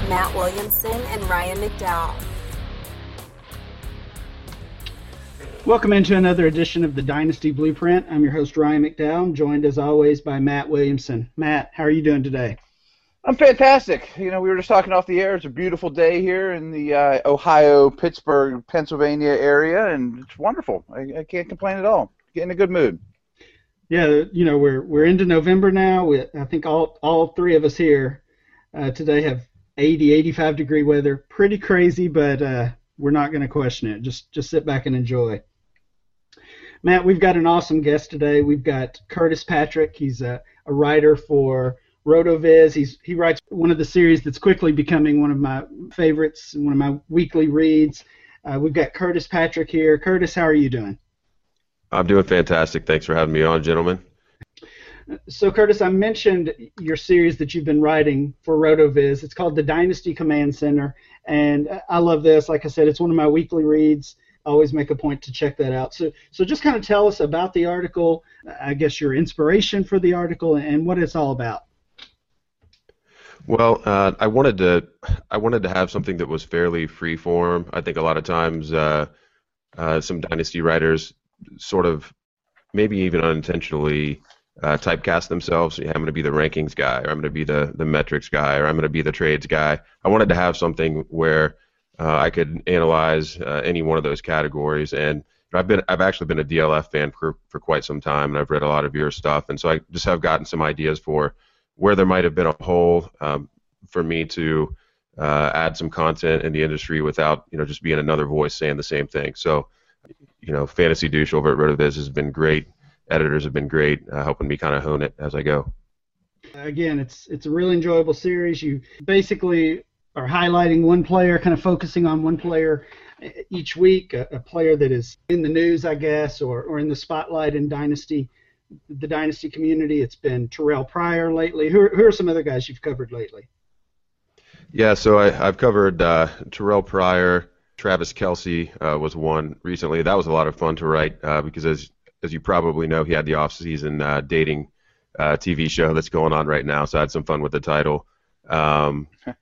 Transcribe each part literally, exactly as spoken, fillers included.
Matt Williamson and Ryan McDowell. Welcome into another edition of the Dynasty Blueprint. I'm your host, Ryan McDowell. I'm joined, as always, by Matt Williamson. Matt, how are you doing today? I'm fantastic. You know, we were just talking off the air. It's a beautiful day here in the uh, Ohio, Pittsburgh, Pennsylvania area, and it's wonderful. I, I can't complain at all. Get in a good mood. Yeah, you know, we're we're into November now. We, I think all all three of us here uh, today have eighty, eighty-five degree weather. Pretty crazy, but uh, we're not going to question it. Just just sit back and enjoy. Matt, we've got an awesome guest today. We've got Curtis Patrick. He's a, a writer for RotoViz. He's he writes one of the series that's quickly becoming one of my favorites, one of my weekly reads. Uh, we've got Curtis Patrick here. Curtis, how are you doing? I'm doing fantastic. Thanks for having me on, gentlemen. So, Curtis, I mentioned your series that you've been writing for RotoViz. It's called the Dynasty Command Center, and I love this. Like I said, it's one of my weekly reads. I always make a point to check that out. So, so just kind of tell us about the article, I guess your inspiration for the article, and what it's all about. Well, uh, I wanted to I wanted to have something that was fairly free form. I think a lot of times uh, uh, some Dynasty writers sort of, maybe even unintentionally, uh, typecast themselves. Yeah, I'm going to be the rankings guy, or I'm going to be the, the metrics guy, or I'm going to be the trades guy. I wanted to have something where uh, I could analyze uh, any one of those categories. And I've been I've actually been a D L F fan for, for quite some time, and I've read a lot of your stuff. And so I just have gotten some ideas for where there might have been a hole um, for me to uh, add some content in the industry without, you know, just being another voice saying the same thing. So, you know, Fantasy Douche over at RotoViz has been great. Editors have been great, uh, helping me kind of hone it as I go. Again, it's it's a really enjoyable series. You basically are highlighting one player, kind of focusing on one player each week, a, a player that is in the news, I guess, or, or in the spotlight in Dynasty, the Dynasty community. It's been Terrell Pryor lately. Who are, who are some other guys you've covered lately? Yeah, so I, I've covered uh, Terrell Pryor. Travis Kelce uh, was one recently. That was a lot of fun to write uh, because, as as you probably know, he had the off-season uh, dating uh, T V show that's going on right now, so I had some fun with the title. Um,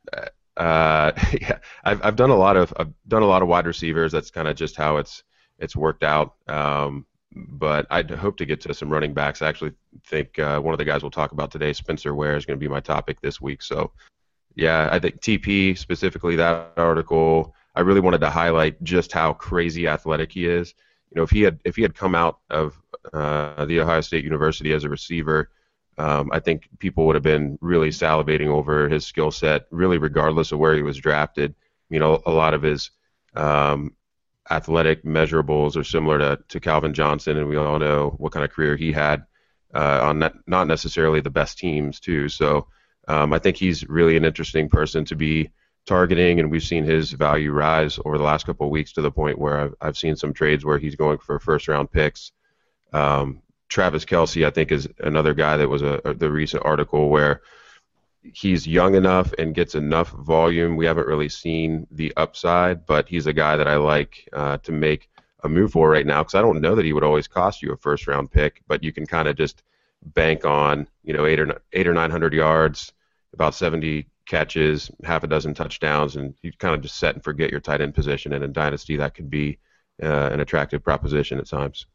uh, yeah, I've I've done a lot of I've done a lot of wide receivers. That's kind of just how it's it's worked out. Um, but I hope to get to some running backs. I actually think uh, one of the guys we'll talk about today, Spencer Ware, is going to be my topic this week. So, yeah, I think T P specifically, that article, I really wanted to highlight just how crazy athletic he is. You know, if he had if he had come out of uh, the Ohio State University as a receiver, um, I think people would have been really salivating over his skill set, really regardless of where he was drafted. You know, a lot of his um, athletic measurables are similar to, to Calvin Johnson, and we all know what kind of career he had uh, on not, not necessarily the best teams, too. So um, I think he's really an interesting person to be targeting, and we've seen his value rise over the last couple of weeks to the point where I've, I've seen some trades where he's going for first-round picks. Um, Travis Kelce, I think, is another guy that was a, a the recent article where he's young enough and gets enough volume. We haven't really seen the upside, but he's a guy that I like uh, to make a move for right now because I don't know that he would always cost you a first-round pick, but you can kind of just bank on, you know, eight or eight or nine hundred yards, about seventy catches, half a dozen touchdowns, and you kind of just set and forget your tight end position. And in Dynasty, that could be uh, an attractive proposition at times.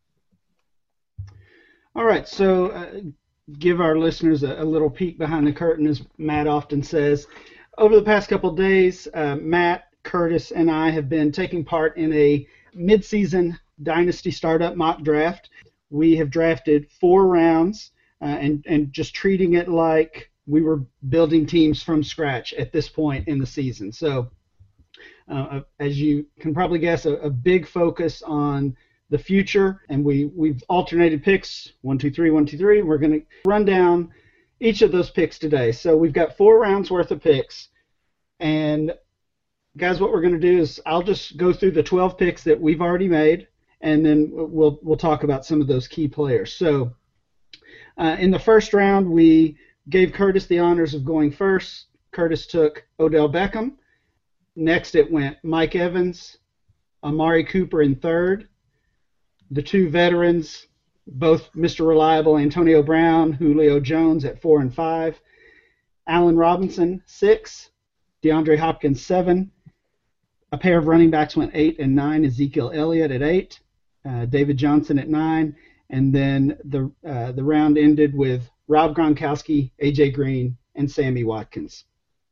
All right, so uh, give our listeners a, a little peek behind the curtain, as Matt often says. Over the past couple of days, uh, Matt, Curtis, and I have been taking part in a midseason Dynasty Startup mock draft. We have drafted four rounds uh, and, and just treating it like we were building teams from scratch at this point in the season. So uh, as you can probably guess, a, a big focus on the future, and we, we've alternated picks, one, two, three, one, two, three. We're going to run down each of those picks today. So we've got four rounds worth of picks, and guys, what we're going to do is I'll just go through the twelve picks that we've already made, and then we'll we'll talk about some of those key players. So uh, in the first round, we gave Curtis the honors of going first. Curtis took Odell Beckham. Next, it went Mike Evans, Amari Cooper in third. The two veterans, both Mister Reliable, Antonio Brown, Julio Jones at four and five. Allen Robinson, six. DeAndre Hopkins seven. A pair of running backs went eight and nine. Ezekiel Elliott at eight, uh, David Johnson at nine, and then the uh, the round ended with Rob Gronkowski, A J Green, and Sammy Watkins.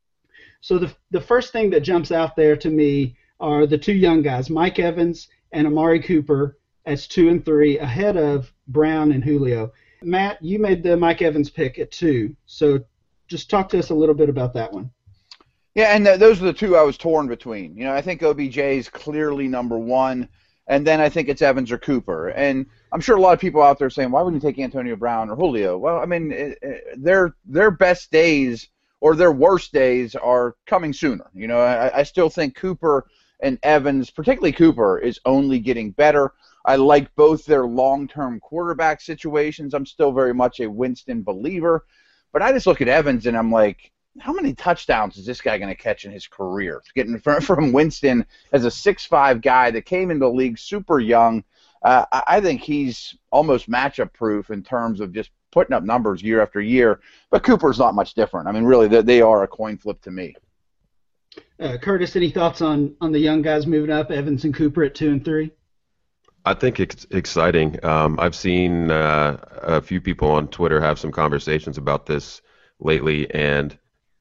So the the first thing that jumps out there to me are the two young guys, Mike Evans and Amari Cooper, as two and three, ahead of Brown and Julio. Matt, you made the Mike Evans pick at two, so just talk to us a little bit about that one. Yeah, and th- those are the two I was torn between. You know, I think O B J is clearly number one, and then I think it's Evans or Cooper. And I'm sure a lot of people out there saying, why wouldn't you take Antonio Brown or Julio? Well, I mean, it, it, their their best days or their worst days are coming sooner. You know, I, I still think Cooper and Evans, particularly Cooper, is only getting better. I like both their long-term quarterback situations. I'm still very much a Winston believer. But I just look at Evans and I'm like, how many touchdowns is this guy going to catch in his career? Getting from, from Winston as a six five guy that came into the league super young, uh, I think he's almost matchup proof in terms of just putting up numbers year after year. But Cooper's not much different. I mean, really, they, they are a coin flip to me. Uh, Curtis, any thoughts on, on the young guys moving up, Evans and Cooper at two and three? I think it's exciting. Um, I've seen uh, a few people on Twitter have some conversations about this lately, and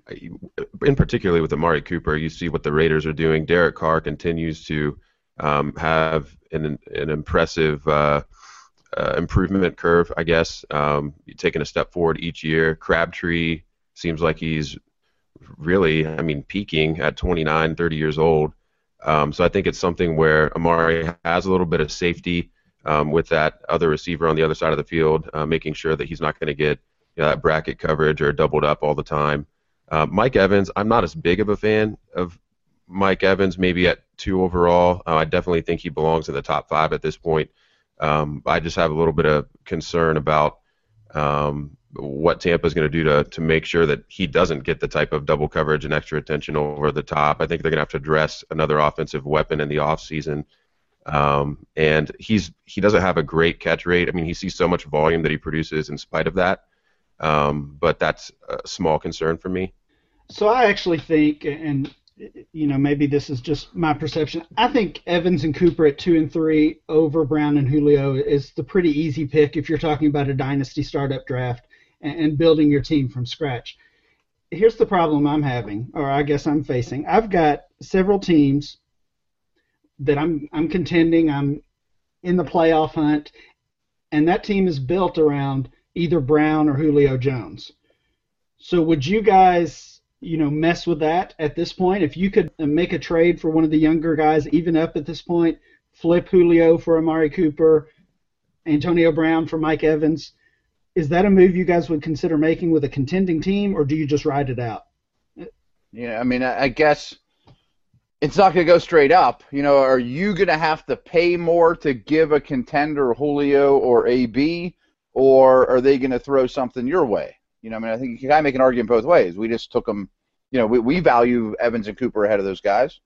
in particular with Amari Cooper, you see what the Raiders are doing. Derek Carr continues to um, have an, an impressive uh, uh, improvement curve, I guess, um, taking a step forward each year. Crabtree seems like he's really, I mean, peaking at twenty-nine, thirty years old. Um, so I think it's something where Amari has a little bit of safety um, with that other receiver on the other side of the field, uh, making sure that he's not going to get you know, that bracket coverage or doubled up all the time. Uh, Mike Evans, I'm not as big of a fan of Mike Evans, maybe at two overall. Uh, I definitely think he belongs in the top five at this point. Um, I just have a little bit of concern about um, what Tampa is going to do to to make sure that he doesn't get the type of double coverage and extra attention over the top. I think they're going to have to address another offensive weapon in the offseason. Um, and he's he doesn't have a great catch rate. I mean, he sees so much volume that he produces in spite of that. Um, but that's a small concern for me. So I actually think, and you know, maybe this is just my perception, I think Evans and Cooper at two and three over Brown and Julio is the pretty easy pick if you're talking about a dynasty startup draft and, and building your team from scratch. Here's the problem I'm having, or I guess I'm facing. I've got several teams that I'm I'm contending, I'm in the playoff hunt, and that team is built around either Brown or Julio Jones. So would you guys, you know, mess with that at this point? If you could make a trade for one of the younger guys, even up at this point, flip Julio for Amari Cooper, Antonio Brown for Mike Evans, is that a move you guys would consider making with a contending team, or do you just ride it out? Yeah, I mean, I guess it's not going to go straight up. You know, are you going to have to pay more to give a contender Julio or A B? Or are they going to throw something your way? You know, I mean, I think you can kind of make an argument both ways. We just took them, you know, we, we value Evans and Cooper ahead of those guys.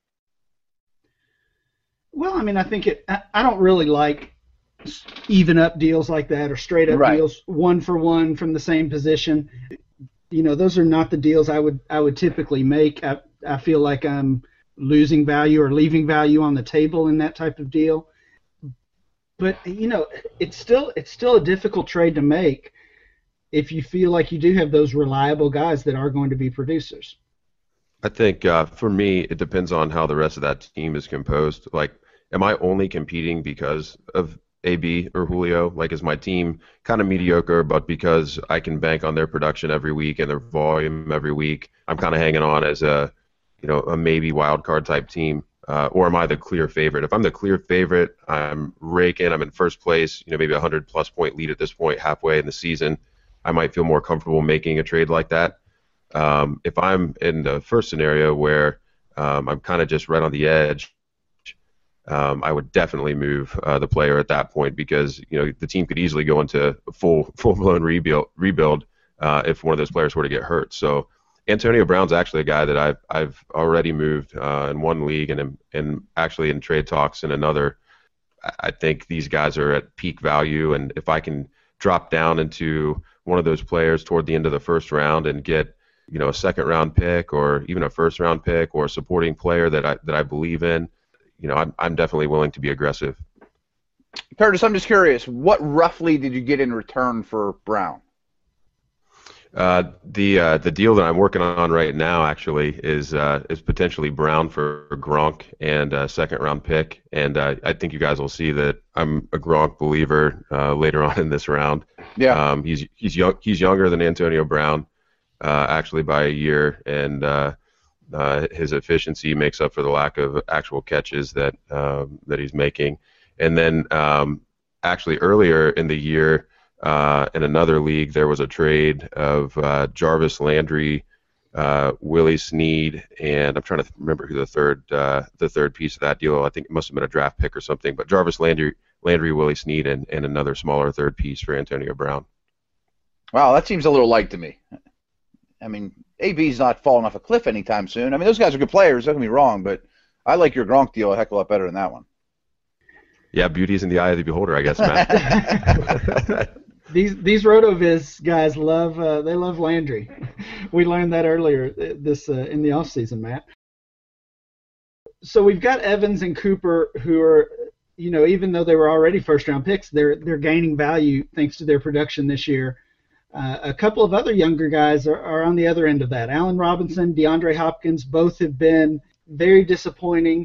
Well, I mean, I think it, I, I don't really like even up deals like that or straight up right. deals, one for one from the same position. You know, those are not the deals I would I would typically make. I, I feel like I'm losing value or leaving value on the table in that type of deal. But, you know, it's still it's still a difficult trade to make if you feel like you do have those reliable guys that are going to be producers. I think uh, for me, it depends on how the rest of that team is composed. Like, am I only competing because of A B or Julio? Like, is my team kind of mediocre, but because I can bank on their production every week and their volume every week, I'm kind of hanging on as a, you know, a maybe wild card type team? Uh, or am I the clear favorite? If I'm the clear favorite, I'm raking, I'm in first place, you know, maybe a hundred plus point lead at this point, halfway in the season, I might feel more comfortable making a trade like that. Um, if I'm in the first scenario where um, I'm kind of just right on the edge, um, I would definitely move uh, the player at that point because, you know, the team could easily go into a full, full-blown rebuild, rebuild uh, if one of those players were to get hurt. So Antonio Brown's actually a guy that I've I've already moved uh, in one league and and actually in trade talks in another. I think these guys are at peak value, and if I can drop down into one of those players toward the end of the first round and get you know, a second round pick or even a first round pick or a supporting player that I that I believe in, you know, I'm I'm definitely willing to be aggressive. Curtis, I'm just curious, what roughly did you get in return for Brown? Uh, the uh, the deal that I'm working on right now actually is uh, is potentially Brown for Gronk and a second round pick, and uh, I think you guys will see that I'm a Gronk believer uh, later on in this round. Yeah. Um, he's he's young he's younger than Antonio Brown, uh, actually by a year, and uh, uh, his efficiency makes up for the lack of actual catches that um, that he's making. And then um, actually earlier in the year. Uh, in another league, there was a trade of uh, Jarvis Landry, uh, Willie Snead, and I'm trying to remember who the third uh, the third piece of that deal. I think it must have been a draft pick or something. But Jarvis Landry, Landry, Willie Snead, and, and another smaller third piece for Antonio Brown. Wow, that seems a little light to me. I mean, A B's not falling off a cliff anytime soon. I mean, those guys are good players. Don't get me wrong, but I like your Gronk deal a heck of a lot better than that one. Yeah, beauty's in the eye of the beholder, I guess, Matt. These these RotoViz guys love uh, they love Landry. We learned that earlier this uh, in the offseason, Matt. So we've got Evans and Cooper who are, you know, even though they were already first round picks, they're they're gaining value thanks to their production this year. Uh, a couple of other younger guys are, are on the other end of that. Allen Robinson, DeAndre Hopkins, both have been very disappointing.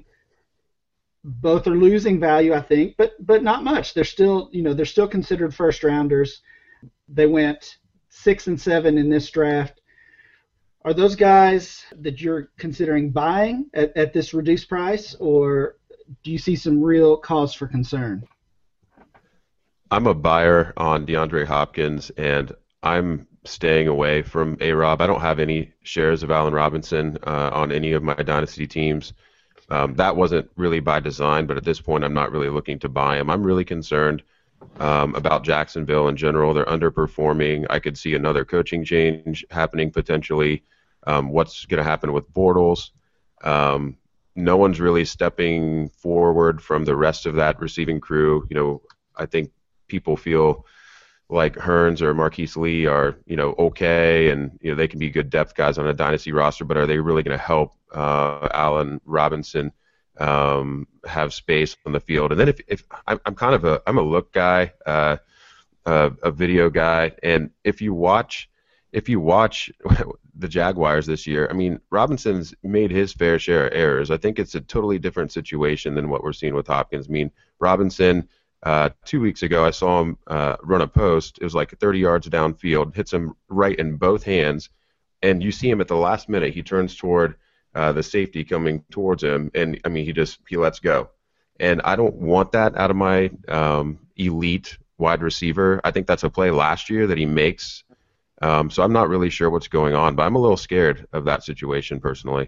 Both are losing value, I think, but but not much. They're still, you know, they're still considered first rounders. They went six and seven in this draft. Are those guys that you're considering buying at, at this reduced price, or do you see some real cause for concern? I'm a buyer on DeAndre Hopkins, and I'm staying away from A-Rob. I don't have any shares of Allen Robinson uh, on any of my dynasty teams. Um, that wasn't really by design, but at this point I'm not really looking to buy him. I'm really concerned um, about Jacksonville in general. They're underperforming. I could see another coaching change happening potentially. Um, what's going to happen with Bortles? Um, no one's really stepping forward from the rest of that receiving crew. You know, I think people feel like Hearns or Marquise Lee are, you know, okay, and you know they can be good depth guys on a dynasty roster, but are they really going to help uh, Allen Robinson um, have space on the field? And then if, if I'm, I'm kind of a I'm a look guy, uh, uh, a video guy, and if you watch if you watch the Jaguars this year, I mean Robinson's made his fair share of errors. I think it's a totally different situation than what we're seeing with Hopkins. I mean Robinson. Uh, two weeks ago, I saw him uh, run a post. It was like thirty yards downfield, hits him right in both hands, and you see him at the last minute. He turns toward uh, the safety coming towards him, and I mean, he just he lets go. And I don't want that out of my um, elite wide receiver. I think that's a play last year that he makes. Um, so I'm not really sure what's going on, but I'm a little scared of that situation personally.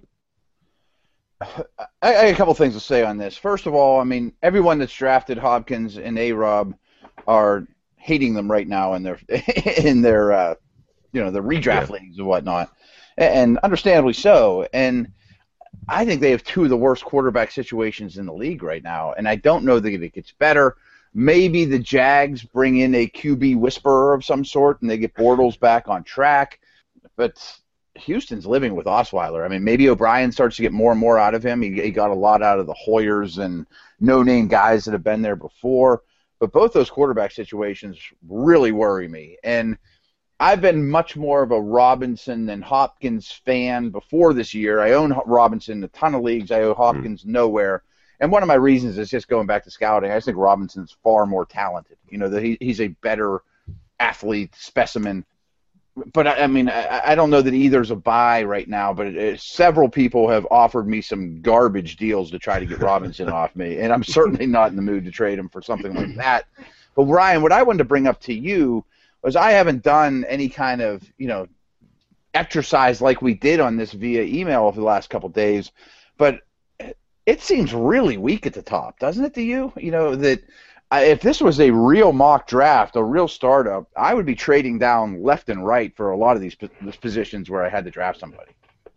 I, I have a couple things to say on this. First of all, I mean, everyone that's drafted Hopkins and A-Rob are hating them right now in their in their uh, you know the redraft yeah. leagues and whatnot, and understandably so. And I think they have two of the worst quarterback situations in the league right now, and I don't know that it gets better. Maybe the Jags bring in a Q B whisperer of some sort, and they get Bortles back on track, but Houston's living with Osweiler. I mean, maybe O'Brien starts to get more and more out of him. He, he got a lot out of the Hoyers and no-name guys that have been there before. But both those quarterback situations really worry me. And I've been much more of a Robinson than Hopkins fan before this year. I own Robinson in a ton of leagues. I own Hopkins mm. nowhere. And one of my reasons is just going back to scouting. I just think Robinson's far more talented. You know, that he, he's a better athlete specimen. But, I, I mean, I, I don't know that either's a buy right now, but it, it, several people have offered me some garbage deals to try to get Robinson off me, and I'm certainly not in the mood to trade him for something like that. But, Ryan, what I wanted to bring up to you was I haven't done any kind of, you know, exercise like we did on this via email over the last couple of days, but it seems really weak at the top, doesn't it to you? You know, that – if this was a real mock draft, a real startup, I would be trading down left and right for a lot of these positions where I had to draft somebody.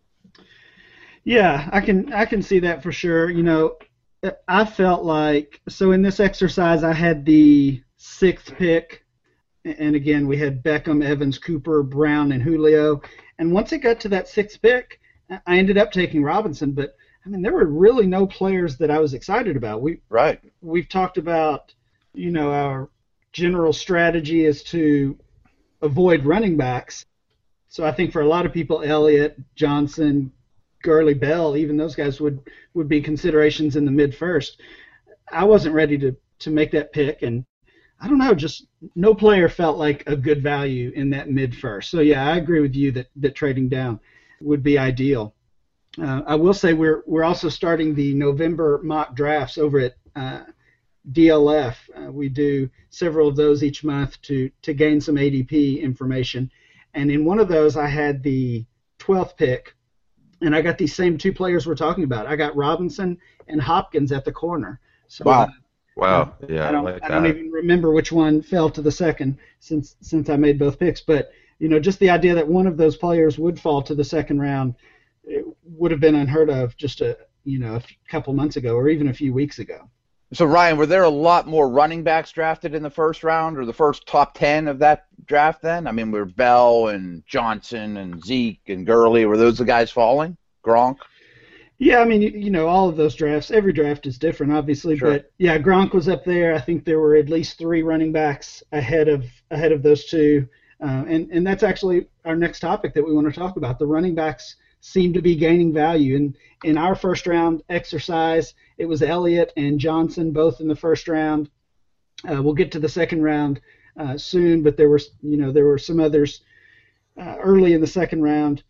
Yeah, I can I can see that for sure. You know, I felt like, so in this exercise I had the sixth pick and again, we had Beckham, Evans, Cooper, Brown, and Julio. And once it got to that sixth pick, I ended up taking Robinson. But I mean, there were really no players that I was excited about. We right. We've talked about, you know, our general strategy is to avoid running backs. So I think for a lot of people, Elliott, Johnson, Gurley, Bell, even those guys would, would be considerations in the mid-first. I wasn't ready to, to make that pick, and I don't know, just no player felt like a good value in that mid-first. So, yeah, I agree with you that, that trading down would be ideal. Uh, I will say we're we're also starting the November mock drafts over at uh, D L F. Uh, we do several of those each month to, to gain some A D P information. And in one of those, I had the twelfth pick, and I got these same two players we're talking about. I got Robinson and Hopkins at the corner. So, wow. Uh, wow. Yeah, I don't, I, like I don't that. even remember which one fell to the second since since I made both picks. But, you know, just the idea that one of those players would fall to the second round, it would have been unheard of just a, you know, a couple months ago or even a few weeks ago. So, Ryan, were there a lot more running backs drafted in the first round or the first top ten of that draft then? I mean, were Bell and Johnson and Zeke and Gurley, were those the guys falling? Gronk? Yeah, I mean, you, you know, all of those drafts, every draft is different, obviously. Sure. But, yeah, Gronk was up there. I think there were at least three running backs ahead of ahead of those two. Uh, and, and that's actually our next topic that we want to talk about. The running backs seem to be gaining value. And in our first round exercise, it was Elliott and Johnson both in the first round. Uh, we'll get to the second round uh, soon, but there were, you know, there were some others uh, early in the second round.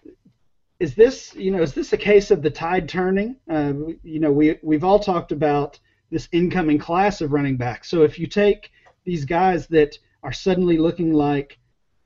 Is this, you know, is this a case of the tide turning? Uh, you know, we we've all talked about this incoming class of running backs. So if you take these guys that are suddenly looking like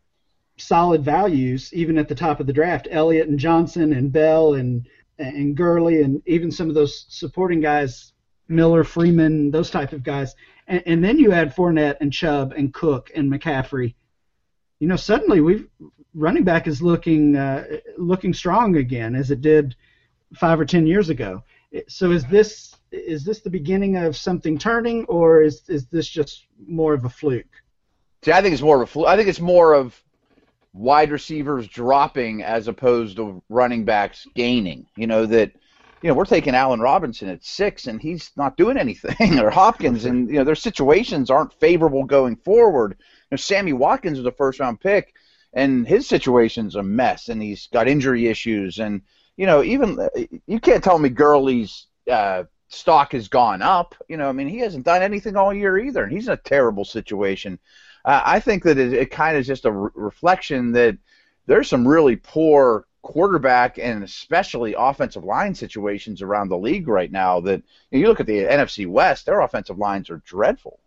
solid values, even at the top of the draft, Elliott and Johnson and Bell and and Gurley and even some of those supporting guys, Miller, Freeman, those type of guys, and, and then you add Fournette and Chubb and Cook and McCaffrey, you know, suddenly we've running back is looking uh, looking strong again as it did five or ten years ago. So is this is this the beginning of something turning, or is is this just more of a fluke? See, I think it's more of a fluke. I think it's more of wide receivers dropping as opposed to running backs gaining. You know, that, you know, we're taking Allen Robinson at six and he's not doing anything, or Hopkins, and, you know, their situations aren't favorable going forward. You know, Sammy Watkins was a first round pick and his situation's a mess and he's got injury issues, and, you know, even you can't tell me Gurley's uh, stock has gone up. You know, I mean, he hasn't done anything all year either, and he's in a terrible situation. Uh, I think that it, it kind of is just a re- reflection that there's some really poor quarterback and especially offensive line situations around the league right now that, you know, you look at the N F C West, their offensive lines are dreadful.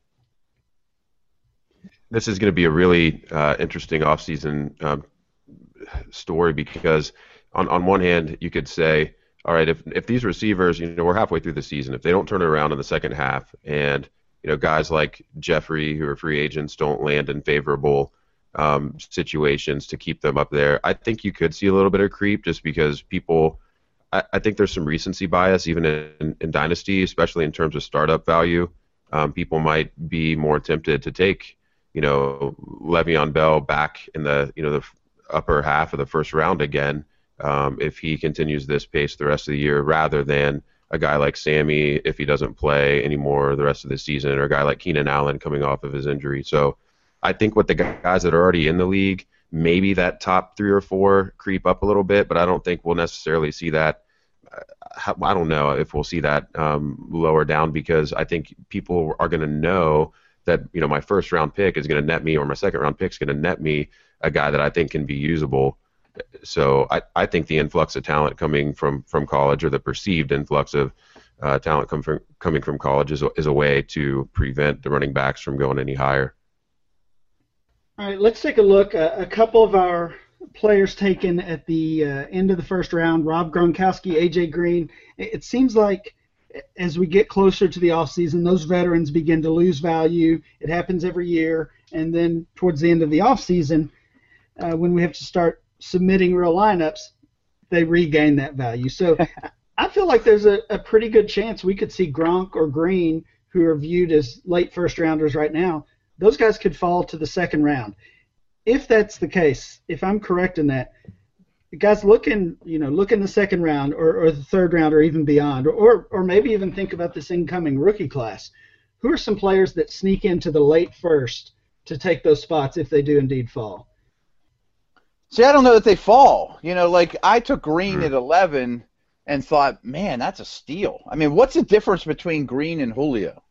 This is going to be a really uh, interesting offseason um, story because on, on one hand, you could say, all right, if if these receivers, you know, we're halfway through the season, if they don't turn it around in the second half and, you know, guys like Jeffrey, who are free agents, don't land in favorable um, situations to keep them up there, I think you could see a little bit of creep just because people, I, I think there's some recency bias even in, in Dynasty, especially in terms of startup value. Um, people might be more tempted to take, you know, Le'Veon Bell back in the, you know, the upper half of the first round again um, if he continues this pace the rest of the year, rather than a guy like Sammy if he doesn't play anymore the rest of the season, or a guy like Keenan Allen coming off of his injury. So I think with the guys that are already in the league, maybe that top three or four creep up a little bit, but I don't think we'll necessarily see that. I don't know if we'll see that um, lower down, because I think people are going to know that, you know, my first round pick is going to net me, or my second round pick is going to net me a guy that I think can be usable. So I, I think the influx of talent coming from, from college, or the perceived influx of uh, talent come from, coming from college is a, is a way to prevent the running backs from going any higher. All right, let's take a look. Uh, a couple of our players taken at the uh, end of the first round: Rob Gronkowski, A J Green. It, it seems like as we get closer to the offseason, those veterans begin to lose value. It happens every year. And then towards the end of the offseason, uh, when we have to start submitting real lineups, they regain that value. So I feel like there's a, a pretty good chance we could see Gronk or Green, who are viewed as late first rounders right now, those guys could fall to the second round. If that's the case, if I'm correct in that, guys look in, you know, look in the second round or, or the third round or even beyond, or or maybe even think about this incoming rookie class. Who are some players that sneak into the late first to take those spots if they do indeed fall? See, I don't know that they fall. You know, like I took Green at eleven and thought, man, that's a steal. I mean, what's the difference between Green and Julio?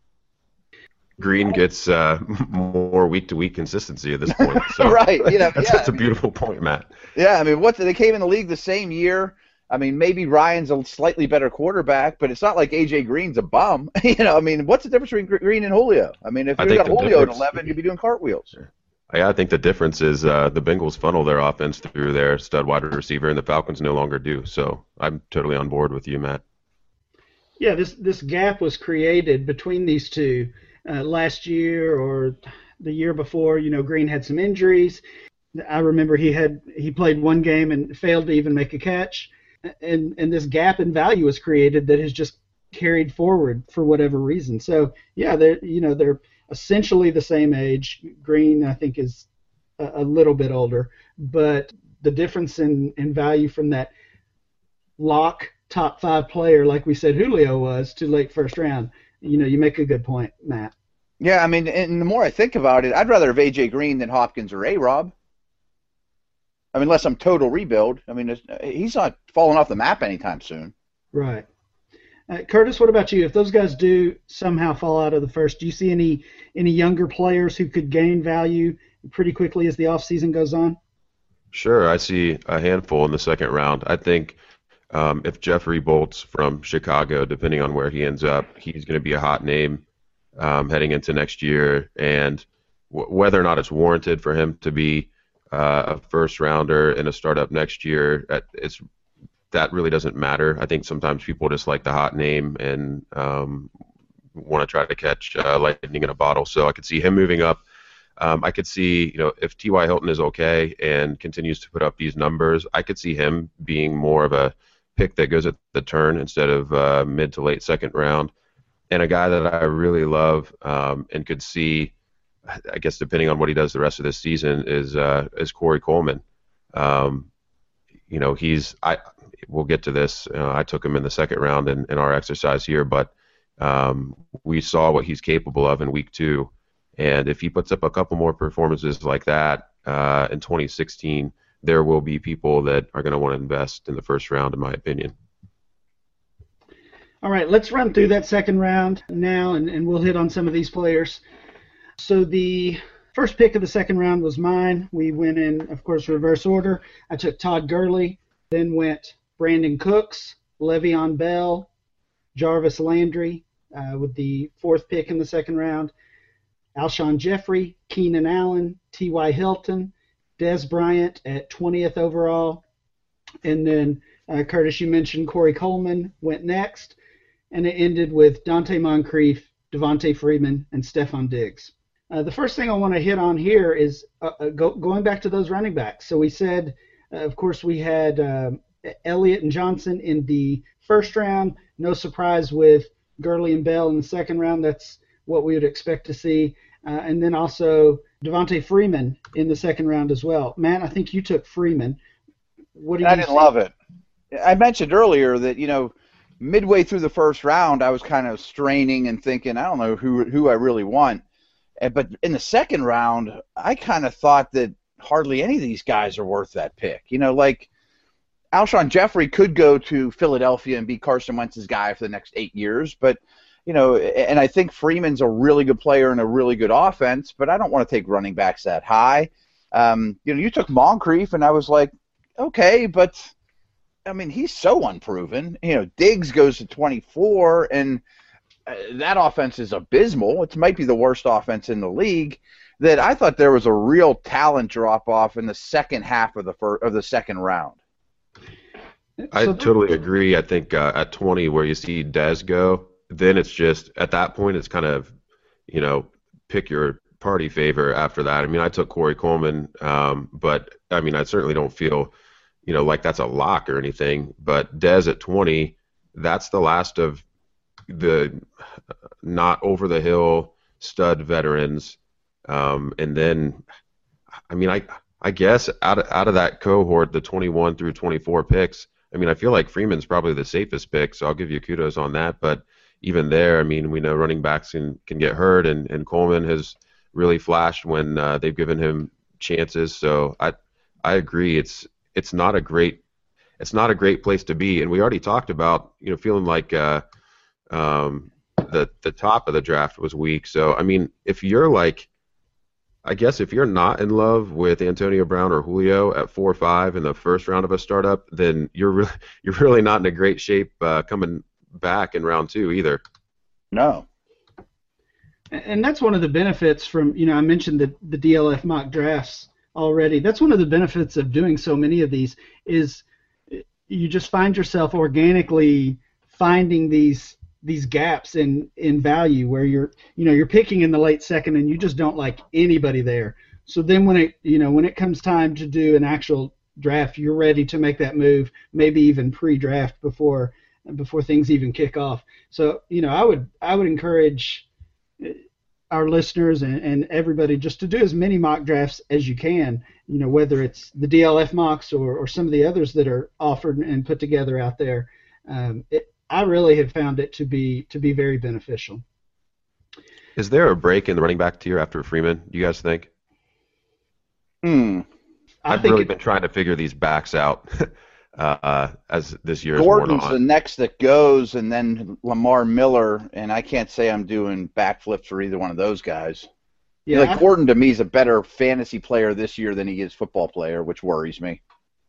Green gets uh, more week-to-week consistency at this point. So right. You know, that's, yeah, that's I a mean, beautiful point, Matt. Yeah, I mean, what they came in the league the same year. I mean, maybe Ryan's a slightly better quarterback, but it's not like A J Green's a bum. You know, I mean, what's the difference between Green and Julio? I mean, if I you think got the Julio at difference- eleven, you'd be doing cartwheels. Yeah, I think the difference is uh, the Bengals funnel their offense through their stud wide receiver, and the Falcons no longer do. So I'm totally on board with you, Matt. Yeah, this this gap was created between these two uh, last year or the year before. You know, Green had some injuries. I remember he had he played one game and failed to even make a catch, and and this gap in value was created that has just carried forward for whatever reason. So yeah, they're you know they're essentially the same age. Green, I think, is a, a little bit older, but the difference in, in value from that lock top five player, like we said Julio was, to late first round, you know, you make a good point, Matt. Yeah, I mean, and the more I think about it, I'd rather have A J Green than Hopkins or A-Rob. I mean, unless I'm total rebuild. I mean, he's not falling off the map anytime soon. Right. Uh, Curtis, what about you? If those guys do somehow fall out of the first, do you see any any younger players who could gain value pretty quickly as the offseason goes on? Sure, I see a handful in the second round. I think um, if Jeffrey Bolts from Chicago, depending on where he ends up, he's going to be a hot name um, heading into next year. And w- whether or not it's warranted for him to be uh, a first rounder in a startup next year, it's that really doesn't matter. I think sometimes people just like the hot name and um, want to try to catch uh, lightning in a bottle. So I could see him moving up. Um, I could see, you know, if T Y. Hilton is okay and continues to put up these numbers, I could see him being more of a pick that goes at the turn instead of uh, mid to late second round. And a guy that I really love um, and could see, I guess depending on what he does the rest of this season, is uh, is Corey Coleman. Um, you know, he's I. We'll get to this. Uh, I took him in the second round in, in our exercise here, but um, we saw what he's capable of in week two. And if he puts up a couple more performances like that uh, in twenty sixteen, there will be people that are going to want to invest in the first round, in my opinion. All right, let's run through that second round now, and, and we'll hit on some of these players. So the first pick of the second round was mine. We went in, of course, reverse order. I took Todd Gurley, then went Brandon Cooks, Le'Veon Bell, Jarvis Landry uh, with the fourth pick in the second round, Alshon Jeffrey, Keenan Allen, T Y. Hilton, Des Bryant at twentieth overall, and then uh, Curtis, you mentioned Corey Coleman went next, and it ended with Dante Moncrief, Devontae Freeman, and Stephon Diggs. Uh, the first thing I want to hit on here is uh, uh, go, going back to those running backs. So we said, uh, of course, we had uh, Elliott and Johnson in the first round. No surprise with Gurley and Bell in the second round. That's what we would expect to see. Uh, and then also Devontae Freeman in the second round as well. Matt, I think you took Freeman. What do you I didn't see? love it. I mentioned earlier that, you know, midway through the first round, I was kind of straining and thinking, I don't know who who I really want. But in the second round, I kind of thought that hardly any of these guys are worth that pick. You know, like Alshon Jeffrey could go to Philadelphia and be Carson Wentz's guy for the next eight years, but you know, and I think Freeman's a really good player and a really good offense, but I don't want to take running backs that high. Um, you know, you took Moncrief, and I was like, okay, but I mean, he's so unproven. You know, Diggs goes to twenty-four, and uh, that offense is abysmal. It might be the worst offense in the league. That I thought there was a real talent drop off in the second half of the first, of the second round. I So- totally agree. I think uh, at twenty, where you see Dez go, then it's just at that point it's kind of, you know, pick your party favor after that. I mean, I took Corey Coleman, um, but I mean, I certainly don't feel, you know, like that's a lock or anything. But Dez at twenty, that's the last of the not over the hill stud veterans Um, and then, I mean, I I guess out of, out of that cohort, the twenty-one through twenty-four picks, I mean, I feel like Freeman's probably the safest pick, so I'll give you kudos on that. But even there, I mean, we know running backs can, can get hurt, and, and Coleman has really flashed when uh, they've given him chances. So I I agree. It's it's not a great it's not a great place to be. And we already talked about, you know, feeling like uh, um, the the top of the draft was weak. So I mean, if you're like, I guess if you're not in love with Antonio Brown or Julio at four or five in the first round of a startup, then you're really you're really not in a great shape uh, coming back in round two either. No. And that's one of the benefits from, you know, I mentioned the, the D L F mock drafts already. That's one of the benefits of doing so many of these is you just find yourself organically finding these these gaps in, in value where you're, you know, you're picking in the late second and you just don't like anybody there. So then when it, you know, when it comes time to do an actual draft, you're ready to make that move, maybe even pre-draft before before things even kick off. So, you know, I would I would encourage our listeners and, and everybody just to do as many mock drafts as you can, you know, whether it's the D L F mocks or, or some of the others that are offered and put together out there. Um, it, I really have found it to be to be very beneficial. Is there a break in the running back tier after Freeman, do you guys think? Hmm. I I've think really it, been trying to figure these backs out uh, as this year is Gordon's worn the on. next that goes, and then Lamar Miller, and I can't say I'm doing backflips for either one of those guys. yeah, like I- Gordon to me is a better fantasy player this year than he is football player, which worries me.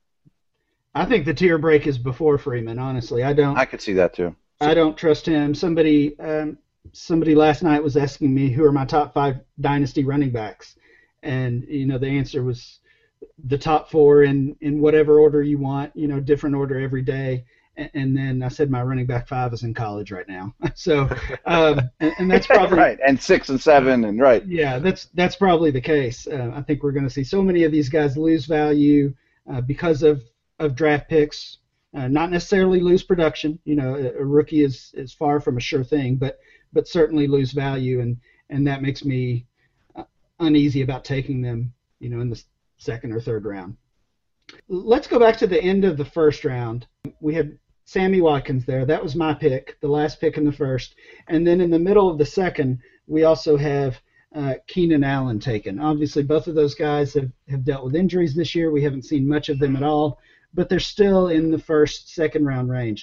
I think the tier break is before Freeman. Honestly, I don't. I could see that too. I don't trust him. Somebody, um, somebody last night was asking me who are my top five dynasty running backs, and you know the answer was the top four in, in whatever order you want. You know, different order every day. And, and then I said my running back five is in college right now. so, um, and, and that's probably right, and six and seven, and right. yeah, that's that's probably the case. Uh, I think we're going to see so many of these guys lose value uh, because of of draft picks, uh, not necessarily lose production. You know, a, a rookie is, is far from a sure thing, but but certainly lose value, and, and that makes me uh, uneasy about taking them, you know, in the second or third round. Let's go back to the end of the first round. We had Sammy Watkins there. That was my pick, the last pick in the first. And then in the middle of the second, we also have uh, Keenan Allen taken. Obviously, both of those guys have, have dealt with injuries this year. We haven't seen much of them at all, but they're still in the first, second round range.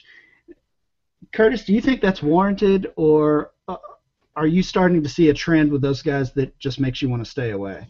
Curtis, do you think that's warranted, or uh, are you starting to see a trend with those guys that just makes you want to stay away?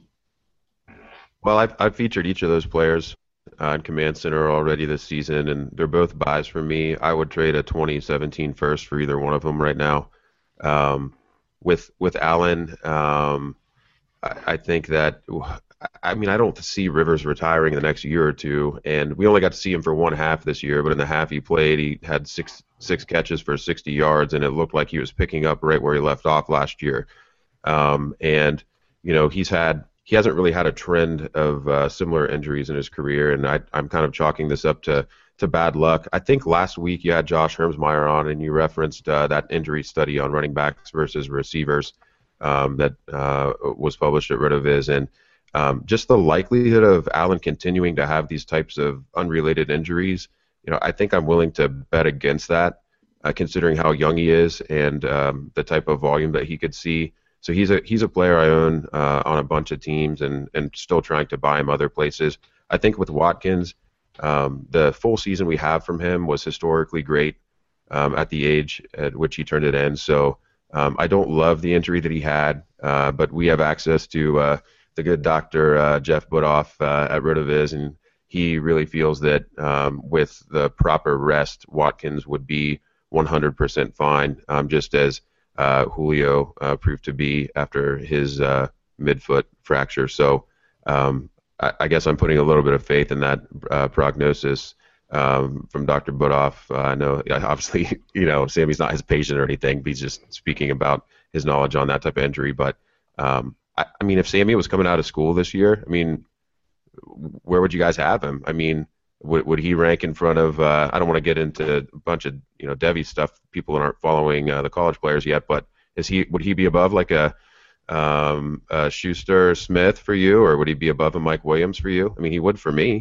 Well, I've, I've featured each of those players uh, in Command Center already this season, and they're both buys for me. I would trade a twenty seventeen first for either one of them right now. Um, with with Allen, um, I, I think that I mean I don't see Rivers retiring in the next year or two, and we only got to see him for one half this year. But in the half he played, he had six six catches for sixty yards, and it looked like he was picking up right where he left off last year. Um, and you know he's had. He hasn't really had a trend of uh, similar injuries in his career, and I, I'm kind of chalking this up to, to bad luck. I think last week you had Josh Hermsmeyer on, and you referenced uh, that injury study on running backs versus receivers um, that uh, was published at RotoViz, and um, just the likelihood of Allen continuing to have these types of unrelated injuries, you know, I think I'm willing to bet against that, uh, considering how young he is and um, the type of volume that he could see. So he's a he's a player I own uh, on a bunch of teams and, and still trying to buy him other places. I think with Watkins, um, the full season we have from him was historically great um, at the age at which he turned it in. So um, I don't love the injury that he had, uh, but we have access to uh, the good doctor uh, Jeff Budoff uh, at RotoViz, and he really feels that um, with the proper rest, Watkins would be one hundred percent fine, um, just as Uh, Julio uh, proved to be after his uh, midfoot fracture. So um, I, I guess I'm putting a little bit of faith in that uh, prognosis um, from Doctor Budoff. Uh, I know, obviously, you know, Sammy's not his patient or anything, but he's just speaking about his knowledge on that type of injury. But um, I, I mean, if Sammy was coming out of school this year, I mean, where would you guys have him? I mean, Would, would he rank in front of? Uh, I don't want to get into a bunch of you know Devy stuff. People aren't following uh, the college players yet, but is he? Would he be above like a um, uh, Schuster, Smith for you, or would he be above a Mike Williams for you? I mean, he would for me.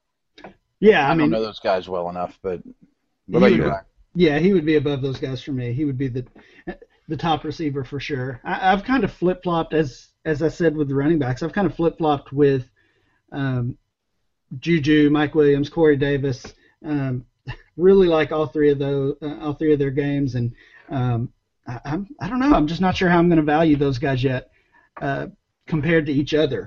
Yeah, I, I mean, don't know those guys well enough, but what he about you, would- Ryan? yeah, he would be above those guys for me. He would be the the top receiver for sure. I, I've kind of flip flopped as as I said with the running backs. I've kind of flip flopped with um, Juju, Mike Williams, Corey Davis. Um, really like all three of those, uh, all three of their games, and um, I, I'm I don't know. I'm just not sure how I'm going to value those guys yet uh, compared to each other.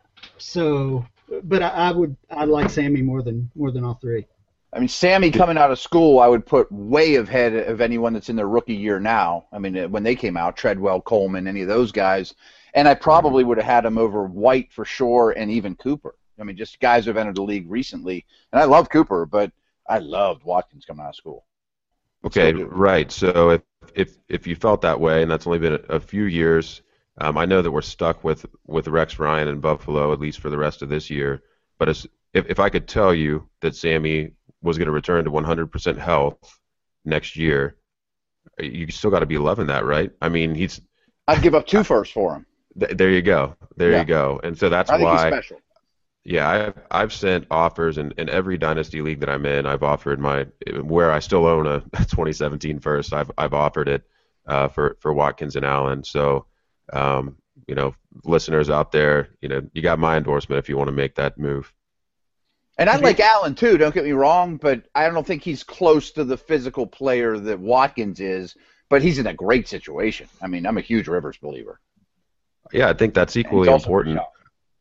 So, but I, I would I like Sammy more than more than all three. I mean, Sammy coming out of school, I would put way ahead of anyone that's in their rookie year now. I mean, when they came out, Treadwell, Coleman, any of those guys. And I probably would have had him over White for sure and even Cooper. I mean, just guys who have entered the league recently. And I love Cooper, but I loved Watkins coming out of school. Okay, Still do. right. So if if if you felt that way, and that's only been a, a few years, um, I know that we're stuck with with Rex Ryan in Buffalo at least for the rest of this year. But as, if if I could tell you that Sammy was going to return to one hundred percent health next year, you still got to be loving that, right? I mean, he's I'd give up two firsts for him. th- there. You go, there Yeah. you go. And so that's I think why. he's special. Yeah, I've I've sent offers in, in every dynasty league that I'm in. I've offered my where I still own a twenty seventeen first. I've I've offered it uh, for for Watkins and Allen. So, um, you know, listeners out there, you know, you got my endorsement if you want to make that move. And I like Allen too, don't get me wrong, but I don't think he's close to the physical player that Watkins is, but he's in a great situation. I mean, I'm a huge Rivers believer. Yeah, I think that's And he's equally also important. pretty young.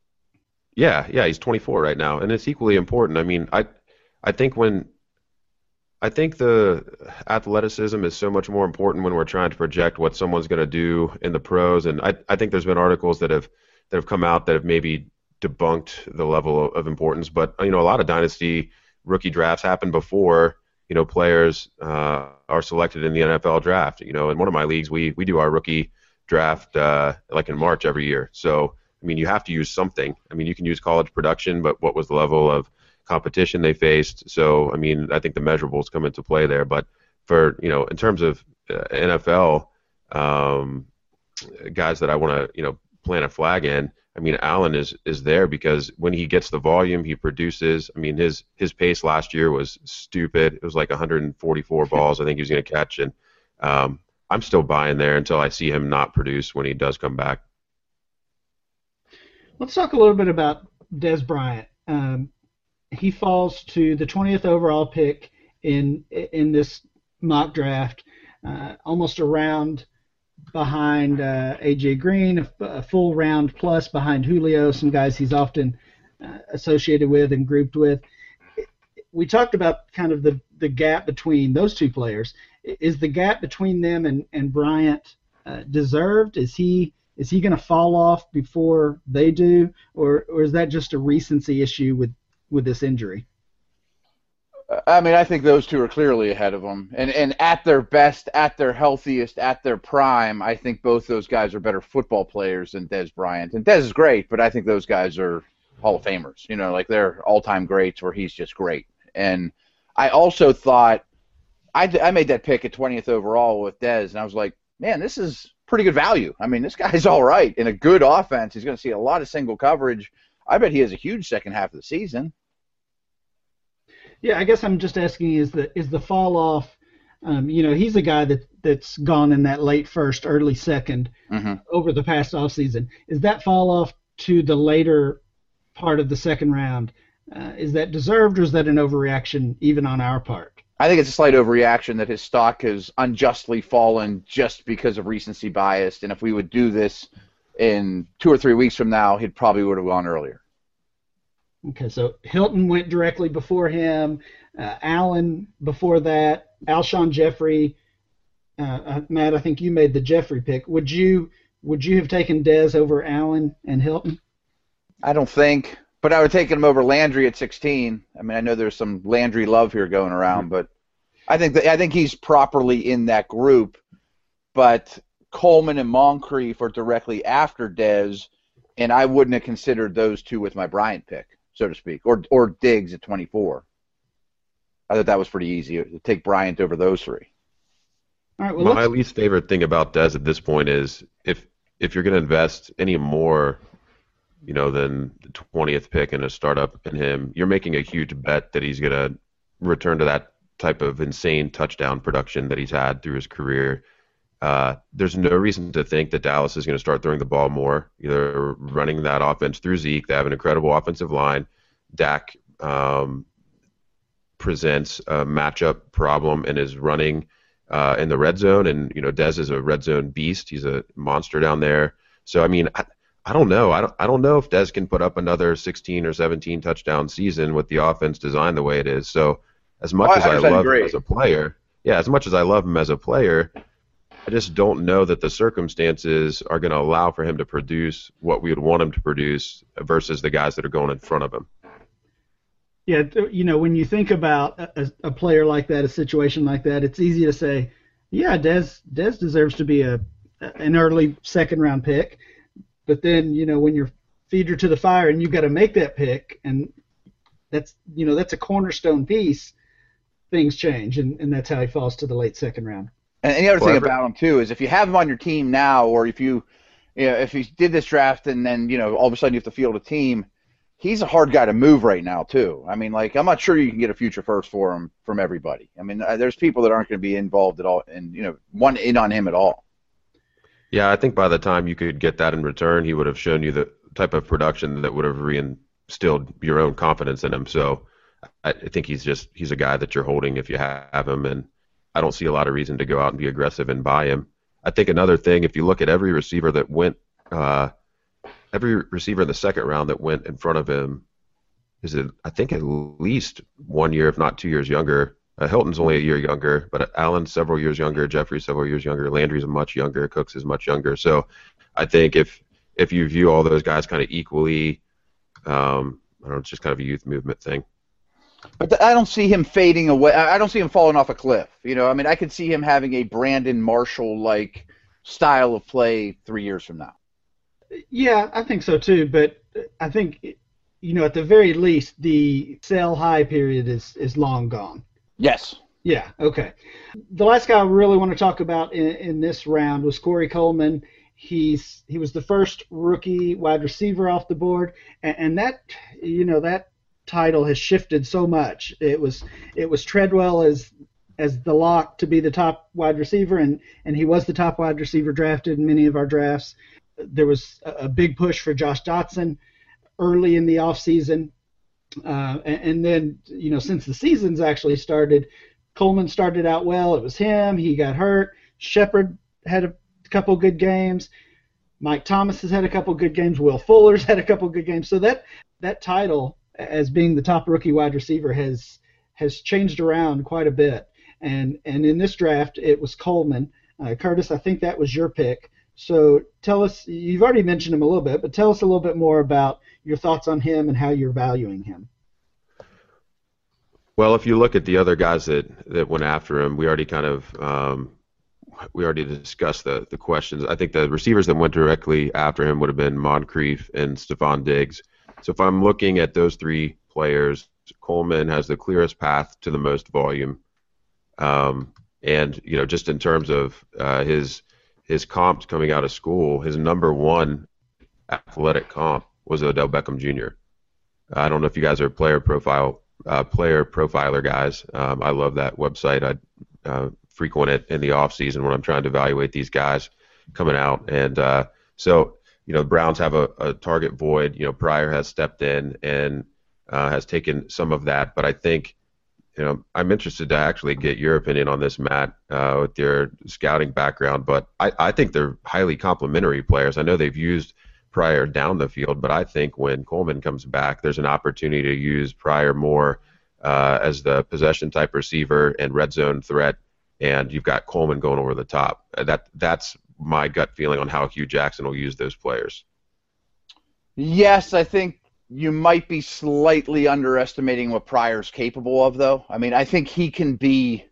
Yeah, yeah, he's twenty-four right now, and it's equally important. I mean, I, I think when, I think the athleticism is so much more important when we're trying to project what someone's going to do in the pros, and I, I think there's been articles that have, that have come out that have maybe debunked the level of, of importance. But you know, a lot of dynasty rookie drafts happen before you know players uh, are selected in the N F L draft. You know, in one of my leagues, we we do our rookie draft uh, like in March every year. So. I mean, you have to use something. I mean, you can use college production, but what was the level of competition they faced? So, I mean, I think the measurables come into play there. But for, you know, in terms of uh, N F L um, guys that I want to, you know, plant a flag in, I mean, Allen is is there because when he gets the volume, he produces. I mean, his his pace last year was stupid. It was like one hundred forty-four balls I think he was going to catch. And um, I'm still buying there until I see him not produce when he does come back. Let's talk a little bit about Dez Bryant. Um, he falls to the twentieth overall pick in in this mock draft, uh, almost a round behind uh, A J Green, a, a full round plus behind Julio, some guys he's often uh, associated with and grouped with. We talked about kind of the, the gap between those two players. Is the gap between them and, and Bryant uh, deserved? Is he Is he going to fall off before they do, or or is that just a recency issue with, with this injury? I mean, I think those two are clearly ahead of them. And and at their best, at their healthiest, at their prime, I think both those guys are better football players than Dez Bryant. And Dez is great, but I think those guys are Hall of Famers. You know, like they're all-time greats where he's just great. And I also thought, I, I made that pick at twentieth overall with Dez, and I was like, man, this is pretty good value. I mean, this guy's all right in a good offense. He's going to see a lot of single coverage. I bet he has a huge second half of the season. Yeah, I guess I'm just asking: is the is the fall off? Um, you know, he's a guy that that's gone in that late first, early second Mm-hmm. over the past off season. Is that fall off to the later part of the second round? Uh, is that deserved, or is that an overreaction even on our part? I think it's a slight overreaction that his stock has unjustly fallen just because of recency bias. And if we would do this in two or three weeks from now, he probably would have gone earlier. Okay, so Hilton went directly before him, uh, Allen before that, Alshon Jeffrey. Uh, uh, Matt, I think you made the Jeffrey pick. Would you would you have taken Dez over Allen and Hilton? I don't think, but I would have taken him over Landry at sixteen. I mean, I know there's some Landry love here going around, but I think that I think he's properly in that group. But Coleman and Moncrief are directly after Dez, and I wouldn't have considered those two with my Bryant pick, so to speak, or or Diggs at twenty-four. I thought that was pretty easy to take Bryant over those three. All right, well, My let's, least favorite thing about Dez at this point is if if you're going to invest any more, you know, than the twentieth pick in a startup in him, you're making a huge bet that he's going to return to that type of insane touchdown production that he's had through his career. Uh, there's no reason to think that Dallas is going to start throwing the ball more, either running that offense through Zeke. They have an incredible offensive line. Dak um, presents a matchup problem and is running uh, in the red zone. And, you know, Dez is a red zone beast. He's a monster down there. So, I mean, I, I don't know. I don't, I don't know if Dez can put up another sixteen or seventeen touchdown season with the offense designed the way it is. So, as much oh, as I love agree. him as a player, yeah, as much as I love him as a player, I just don't know that the circumstances are going to allow for him to produce what we would want him to produce versus the guys that are going in front of him. Yeah, you know, when you think about a, a player like that, a situation like that, it's easy to say, yeah, Dez, Dez deserves to be a an early second-round pick. But then, you know, when you're feeder to the fire and you've got to make that pick, and that's, you know, that's a cornerstone piece, things change, and, and that's how he falls to the late second round. And the other Well, thing every- about him too is if you have him on your team now, or if you, you know, if you did this draft and then you know all of a sudden you have to field a team, he's a hard guy to move right now too. I mean, like I'm not sure you can get a future first for him from everybody. I mean, uh, there's people that aren't going to be involved at all, and you know, one in on him at all. Yeah, I think by the time you could get that in return, he would have shown you the type of production that would have reinstilled your own confidence in him. So I, I think he's just he's a guy that you're holding if you have him, and I don't see a lot of reason to go out and be aggressive and buy him. I think another thing, if you look at every receiver that went, uh, every receiver in the second round that went in front of him is, it, I think, at least one year, if not two years younger. Uh, Hilton's only a year younger, but Allen's several years younger, Jeffrey's several years younger, Landry's much younger, Cooks is much younger. So I think if if you view all those guys kind of equally, um, I don't know, it's just kind of a youth movement thing. But th- I don't see him fading away. I I don't see him falling off a cliff. You know, I mean, I could see him having a Brandon Marshall-like style of play three years from now. Yeah, I think so too, but I think, you know, at the very least, the sell high period is, is long gone. Yes. Yeah, okay. The last guy I really want to talk about in, in this round was Corey Coleman. He's he was the first rookie wide receiver off the board, and, and that, you know, that title has shifted so much. It was it was Treadwell as as the lock to be the top wide receiver, and, and he was the top wide receiver drafted in many of our drafts. There was a, a big push for Josh Dotson early in the offseason. Uh, and, and then, you know, since the season's actually started, Coleman started out well. It was him. He got hurt. Shepard had a couple good games. Mike Thomas has had a couple good games. Will Fuller's had a couple good games. So that that title as being the top rookie wide receiver has has changed around quite a bit. And and in this draft, it was Coleman. Uh, Curtis, I think that was your pick. So tell us, you've already mentioned him a little bit, but tell us a little bit more about your thoughts on him and how you're valuing him. Well, if you look at the other guys that, that went after him, we already kind of um, we already discussed the, the questions. I think the receivers that went directly after him would have been Moncrief and Stephon Diggs. So if I'm looking at those three players, Coleman has the clearest path to the most volume. Um, and, you know, just in terms of uh, his his comps coming out of school, his number one athletic comp was Odell Beckham Junior I don't know if you guys are player profile uh, player profiler guys. Um, I love that website. I uh, frequent it in the off season when I'm trying to evaluate these guys coming out. And uh, so, you know, Browns have a, a target void. You know, Pryor has stepped in and uh, has taken some of that. But I think, you know, I'm interested to actually get your opinion on this, Matt, uh, with your scouting background. But I, I think they're highly complementary players. I know they've used Pryor down the field, but I think when Coleman comes back, there's an opportunity to use Pryor more uh, as the possession type receiver and red zone threat, and you've got Coleman going over the top. That that's my gut feeling on how Hugh Jackson will use those players. Yes, I think you might be slightly underestimating what Pryor's capable of, though. I mean, I think he can be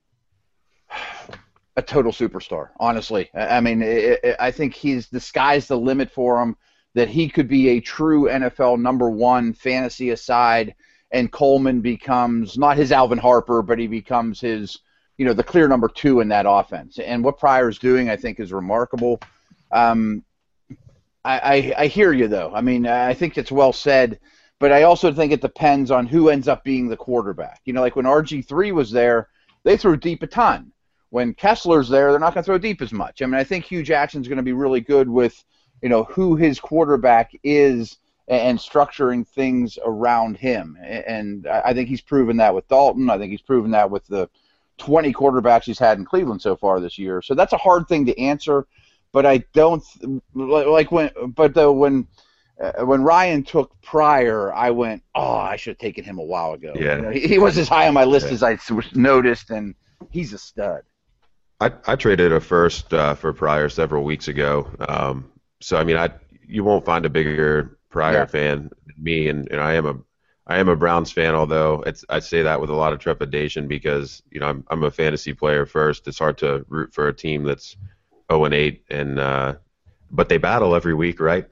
a total superstar, honestly. I mean, it, it, I think he's the sky's the limit for him, that he could be a true N F L number one, fantasy aside, and Coleman becomes not his Alvin Harper, but he becomes his, you know, the clear number two in that offense. And what Pryor's doing, I think, is remarkable. Um, I, I, I hear you, though. I mean, I think it's well said, but I also think it depends on who ends up being the quarterback. You know, like when R G three was there, they threw deep a ton. When Kessler's there, they're not going to throw deep as much. I mean, I think Hugh Jackson's going to be really good with, you know, who his quarterback is and structuring things around him. And I think he's proven that with Dalton. I think he's proven that with the twenty quarterbacks he's had in Cleveland so far this year. So that's a hard thing to answer. But I don't like when. But though when uh, when Ryan took Pryor, I went, oh, I should have taken him a while ago. Yeah. You know, he, he was as high on my list yeah. as I noticed, and he's a stud. I, I traded a first uh, for Pryor several weeks ago. Um, so I mean, I you won't find a bigger Pryor Yeah. fan than me, and, and I am a I am a Browns fan. Although it's I say that with a lot of trepidation because you know I'm I'm a fantasy player first. It's hard to root for a team that's oh and eight, and uh, but they battle every week, right?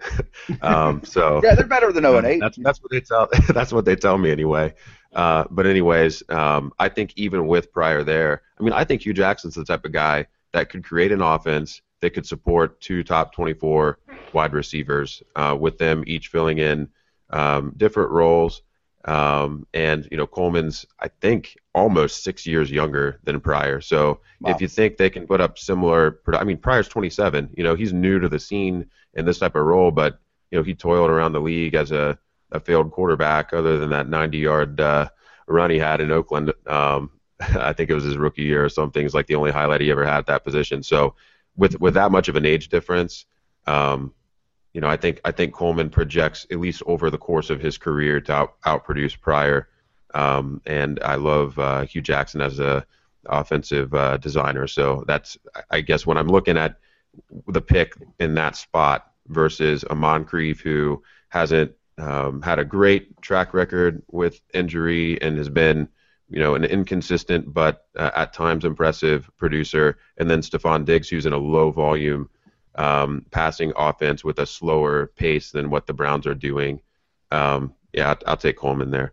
um, so Yeah, they're better than oh and eight. That's that's what they tell that's what they tell me anyway. Uh, but anyways, um, I think even with Pryor there, I mean, I think Hugh Jackson's the type of guy that could create an offense that could support two top twenty-four wide receivers, uh, with them each filling in um, different roles. Um, and you know, Coleman's I think almost six years younger than Pryor. So Wow. if you think they can put up similar, produ- I mean, Pryor's twenty-seven. You know, he's new to the scene in this type of role, but you know, he toiled around the league as a a failed quarterback other than that ninety-yard uh, run he had in Oakland. Um, I think it was his rookie year or something. It's like the only highlight he ever had at that position. So with with that much of an age difference, um, you know, I think I think Coleman projects at least over the course of his career to out outproduce Pryor. Um, and I love uh, Hugh Jackson as a offensive uh, designer. So that's I guess when I'm looking at the pick in that spot versus a Moncrief who hasn't Um, had a great track record with injury and has been, you know, an inconsistent but uh, at times impressive producer. And then Stephon Diggs, who's in a low volume um, passing offense with a slower pace than what the Browns are doing. Um, yeah, I'll, I'll take Coleman there.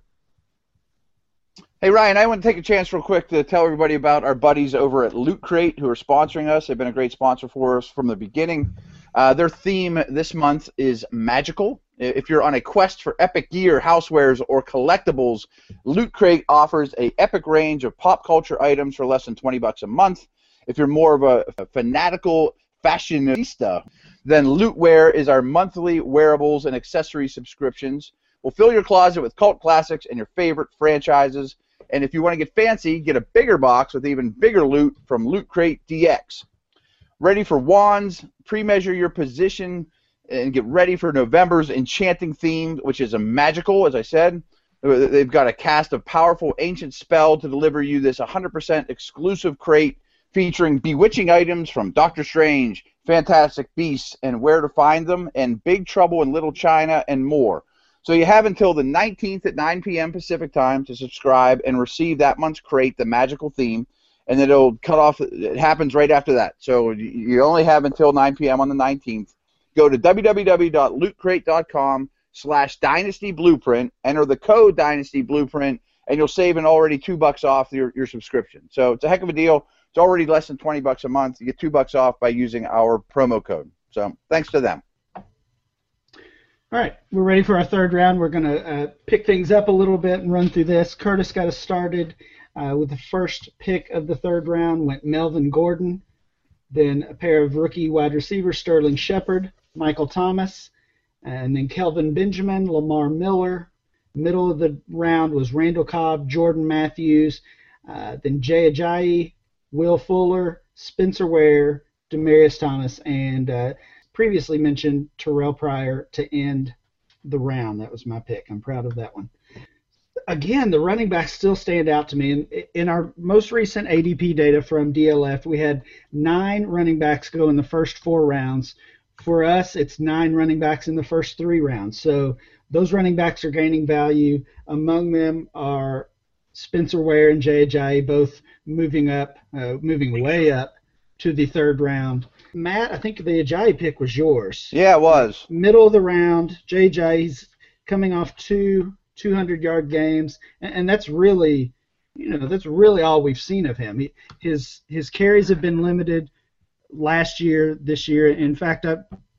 Hey, Ryan, I want to take a chance real quick to tell everybody about our buddies over at Loot Crate who are sponsoring us. They've been a great sponsor for us from the beginning. Uh, their theme this month is magical. If you're on a quest for epic gear, housewares, or collectibles, Loot Crate offers a epic range of pop culture items for less than twenty bucks a month. If you're more of a, a fanatical fashionista, then Lootwear is our monthly wearables and accessory subscriptions. We'll fill your closet with cult classics and your favorite franchises. And if you want to get fancy, get a bigger box with even bigger loot from Loot Crate D X. Ready for wands? Pre-measure your position and get ready for November's enchanting theme, which is a magical, as I said. They've got a cast of powerful ancient spell to deliver you this one hundred percent exclusive crate featuring bewitching items from Doctor Strange, Fantastic Beasts, and Where to Find Them, and Big Trouble in Little China, and more. So you have until the nineteenth at nine p m Pacific time to subscribe and receive that month's crate, the magical theme, and then it'll cut off. It happens right after that. So you only have until nine p m on the nineteenth. Go to w w w dot loot crate dot com slash dynasty blueprint, enter the code dynasty blueprint, and you'll save an already two bucks off your, your subscription. So it's a heck of a deal. It's already less than twenty bucks a month. You get two bucks off by using our promo code. So thanks to them. All right, we're ready for our third round. We're going to uh, pick things up a little bit and run through this. Curtis got us started uh, with the first pick of the third round, went Melvin Gordon, then a pair of rookie wide receivers, Sterling Shepard, Michael Thomas, and then Kelvin Benjamin, Lamar Miller. Middle of the round was Randall Cobb, Jordan Matthews, uh, then Jay Ajayi, Will Fuller, Spencer Ware, Demaryius Thomas, and uh, previously mentioned Terrell Pryor to end the round. That was my pick. I'm proud of that one. Again, the running backs still stand out to me. In, in our most recent A D P data from D L F, we had nine running backs go in the first four rounds. For us, it's nine running backs in the first three rounds. So those running backs are gaining value. Among them are Spencer Ware and Jay Ajayi, both moving up, uh, moving way up to the third round. Matt, I think the Ajayi pick was yours. Yeah, it was. Middle of the round, Jay Ajayi's coming off two two hundred yard games, and, and that's really, you know, that's really all we've seen of him. He, his his carries have been limited last year, this year. In fact, I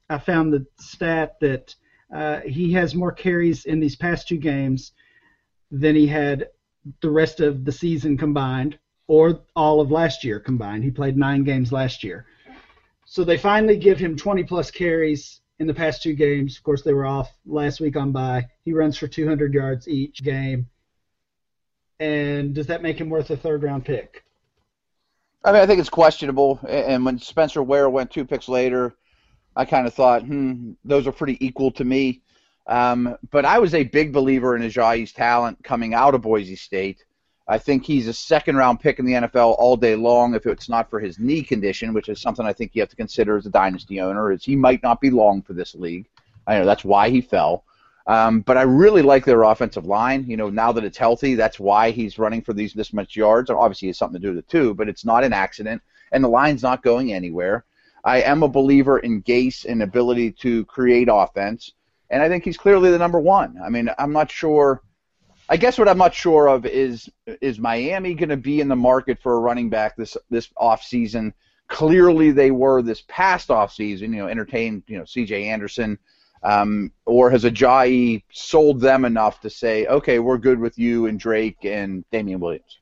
I found the stat that uh, he has more carries in these past two games than he had the rest of the season combined, or all of last year combined. He played nine games last year. So they finally give him twenty-plus carries in the past two games. Of course, they were off last week on bye. He runs for two hundred yards each game. And does that make him worth a third-round pick? I mean, I think it's questionable. And when Spencer Ware went two picks later, I kind of thought, hmm, those are pretty equal to me. Um, but I was a big believer in Ajayi's talent coming out of Boise State. I think he's a second-round pick in the N F L all day long if it's not for his knee condition, which is something I think you have to consider as a dynasty owner, is he might not be long for this league. I know that's why he fell. Um, but I really like their offensive line. You know, now that it's healthy, that's why he's running for these this much yards. Obviously, it has something to do with it too, but it's not an accident, and the line's not going anywhere. I am a believer in Gase and ability to create offense, and I think he's clearly the number one. I mean, I'm not sure. I guess what I'm not sure of is is Miami going to be in the market for a running back this this offseason? Clearly, they were this past offseason. You know, entertained you know C J Anderson. Um, or has Ajayi sold them enough to say, okay, we're good with you and Drake and Damian Williams?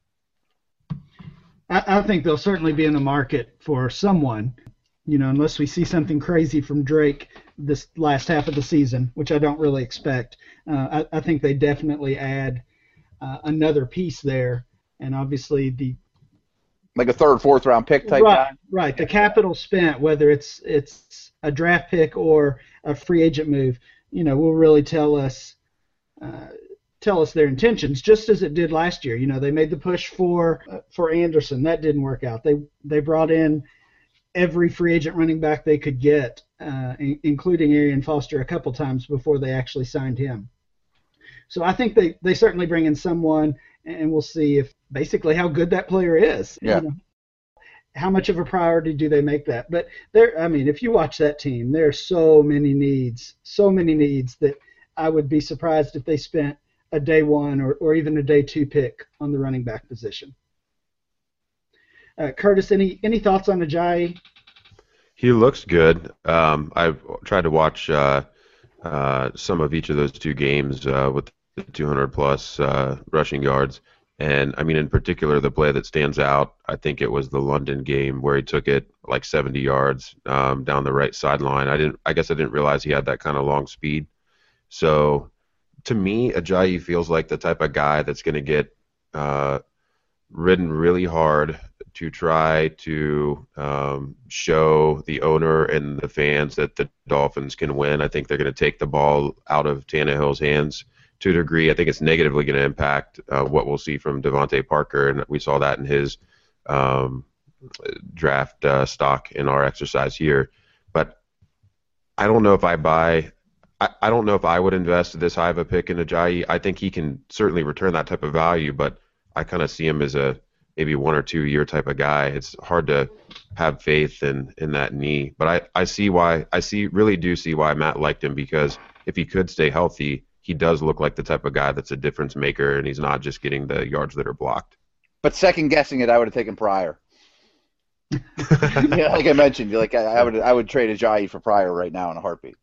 I, I think they'll certainly be in the market for someone, you know, unless we see something crazy from Drake this last half of the season, which I don't really expect. Uh, I, I think they definitely add uh, another piece there, and obviously the like a third, fourth round pick type right, guy. Right, the capital spent, whether it's it's a draft pick or a free agent move, you know, will really tell us uh, tell us their intentions, just as it did last year. You know, they made the push for uh, for Anderson, that didn't work out. They they brought in every free agent running back they could get, uh, in, including Arian Foster a couple times before they actually signed him. So I think they, they certainly bring in someone, and we'll see if basically how good that player is. Yeah. You know, how much of a priority do they make that? But there, I mean, if you watch that team, there are so many needs, so many needs that I would be surprised if they spent a day one or, or even a day two pick on the running back position. Uh, Curtis, any any thoughts on Ajayi? He looks good. Um, I've tried to watch uh, uh, some of each of those two games uh, with the two hundred plus uh, rushing yards. And, I mean, in particular, the play that stands out, I think it was the London game where he took it like seventy yards um, down the right sideline. I didn't. I guess I didn't realize he had that kind of long speed. So, to me, Ajayi feels like the type of guy that's going to get uh, ridden really hard to try to um, show the owner and the fans that the Dolphins can win. I think they're going to take the ball out of Tannehill's hands to a degree. I think it's negatively going to impact uh, what we'll see from Devontae Parker, and we saw that in his um, draft uh, stock in our exercise here. But I don't know if I buy I, I don't know if I would invest this high of a pick in Ajayi. I think he can certainly return that type of value, but I kind of see him as a maybe one or two year type of guy. It's hard to have faith in, in that knee. But I, I see why I see really do see why Matt liked him, because if he could stay healthy, he does look like the type of guy that's a difference maker, and he's not just getting the yards that are blocked. But second guessing it, I would have taken Pryor. Yeah, like I mentioned, like I, I would I would trade Ajayi for Pryor right now in a heartbeat.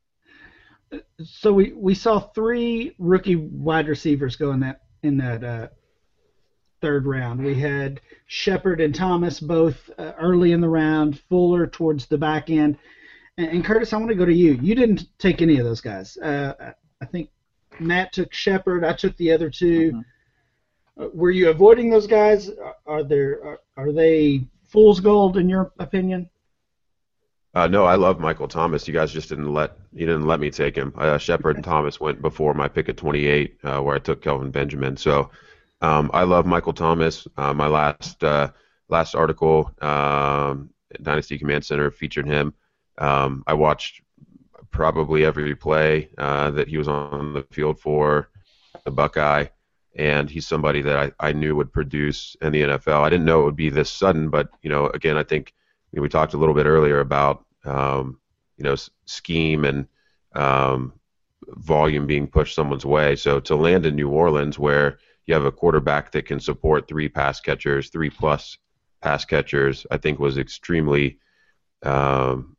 So we, we saw three rookie wide receivers go in that in that uh, third round. We had Shepard and Thomas both uh, early in the round, Fuller towards the back end. And, and Curtis, I want to go to you. You didn't take any of those guys. Uh, I think Matt took Shepard. I took the other two. Mm-hmm. Uh, were you avoiding those guys? Are, are there are, are they fool's gold in your opinion? Uh, no, I love Michael Thomas. You guys just didn't let you didn't let me take him. Uh, Shepard and Thomas went before my pick at twenty-eight, uh, where I took Kelvin Benjamin. So um, I love Michael Thomas. Uh, my last uh, last article, um, Dynasty Command Center, featured him. Um, I watched probably every play uh, that he was on the field for the Buckeye, and he's somebody that I, I knew would produce in the N F L. I didn't know it would be this sudden, but you know, again, I think you know, we talked a little bit earlier about um, you know s- scheme and um, volume being pushed someone's way. So to land in New Orleans, where you have a quarterback that can support three pass catchers, three plus pass catchers, I think was extremely um,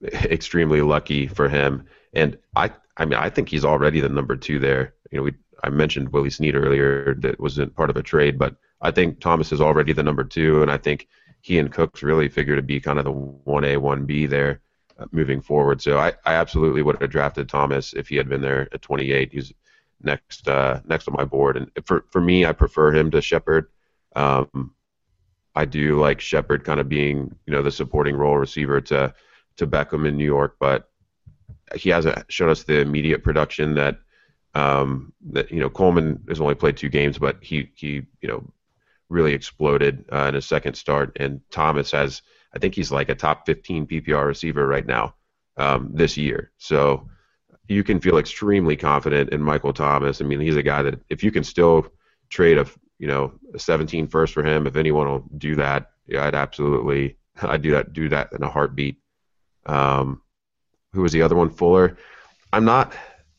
extremely lucky for him. And I, I mean, I think he's already the number two there. You know, we I mentioned Willie Snead earlier that wasn't part of a trade, but I think Thomas is already the number two, and I think he and Cooks really figure to be kind of the one A, one B there uh, moving forward. So I, I absolutely would have drafted Thomas if he had been there at twenty-eight. He's next uh, next on my board, and for for me, I prefer him to Shepard. Um, I do like Shepard kind of being, you know, the supporting role receiver to to Beckham in New York, but he hasn't shown us the immediate production that um, that you know Coleman has only played two games, but he he you know really exploded uh, in his second start, and Thomas has I think he's like a top fifteen P P R receiver right now um, this year. So you can feel extremely confident in Michael Thomas. I mean, he's a guy that if you can still trade a you know a seventeen first for him, if anyone will do that, yeah, I'd absolutely I'd do that do that in a heartbeat. Um, who was the other one? Fuller. I'm not.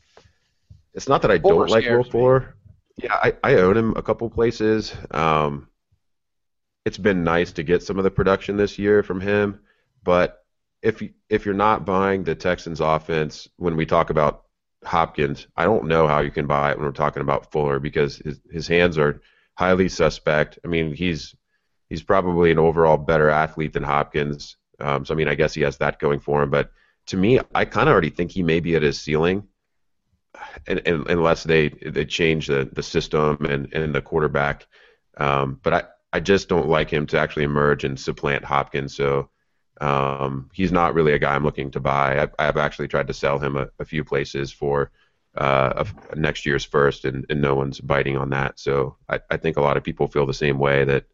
It's not that I Fuller don't like Will scares me. Fuller. Yeah, I, I own him a couple places. Um, it's been nice to get some of the production this year from him, but if you, if you're not buying the Texans offense when we talk about Hopkins, I don't know how you can buy it when we're talking about Fuller because his his hands are highly suspect. I mean, he's he's probably an overall better athlete than Hopkins. Um, so I mean, I guess he has that going for him, but to me, I kind of already think he may be at his ceiling. And, and, unless they they change the, the system and, and the quarterback. Um, but I, I just don't like him to actually emerge and supplant Hopkins. So um, he's not really a guy I'm looking to buy. I've, I've actually tried to sell him a, a few places for uh, a, next year's first, and, and no one's biting on that. So I, I think a lot of people feel the same way. That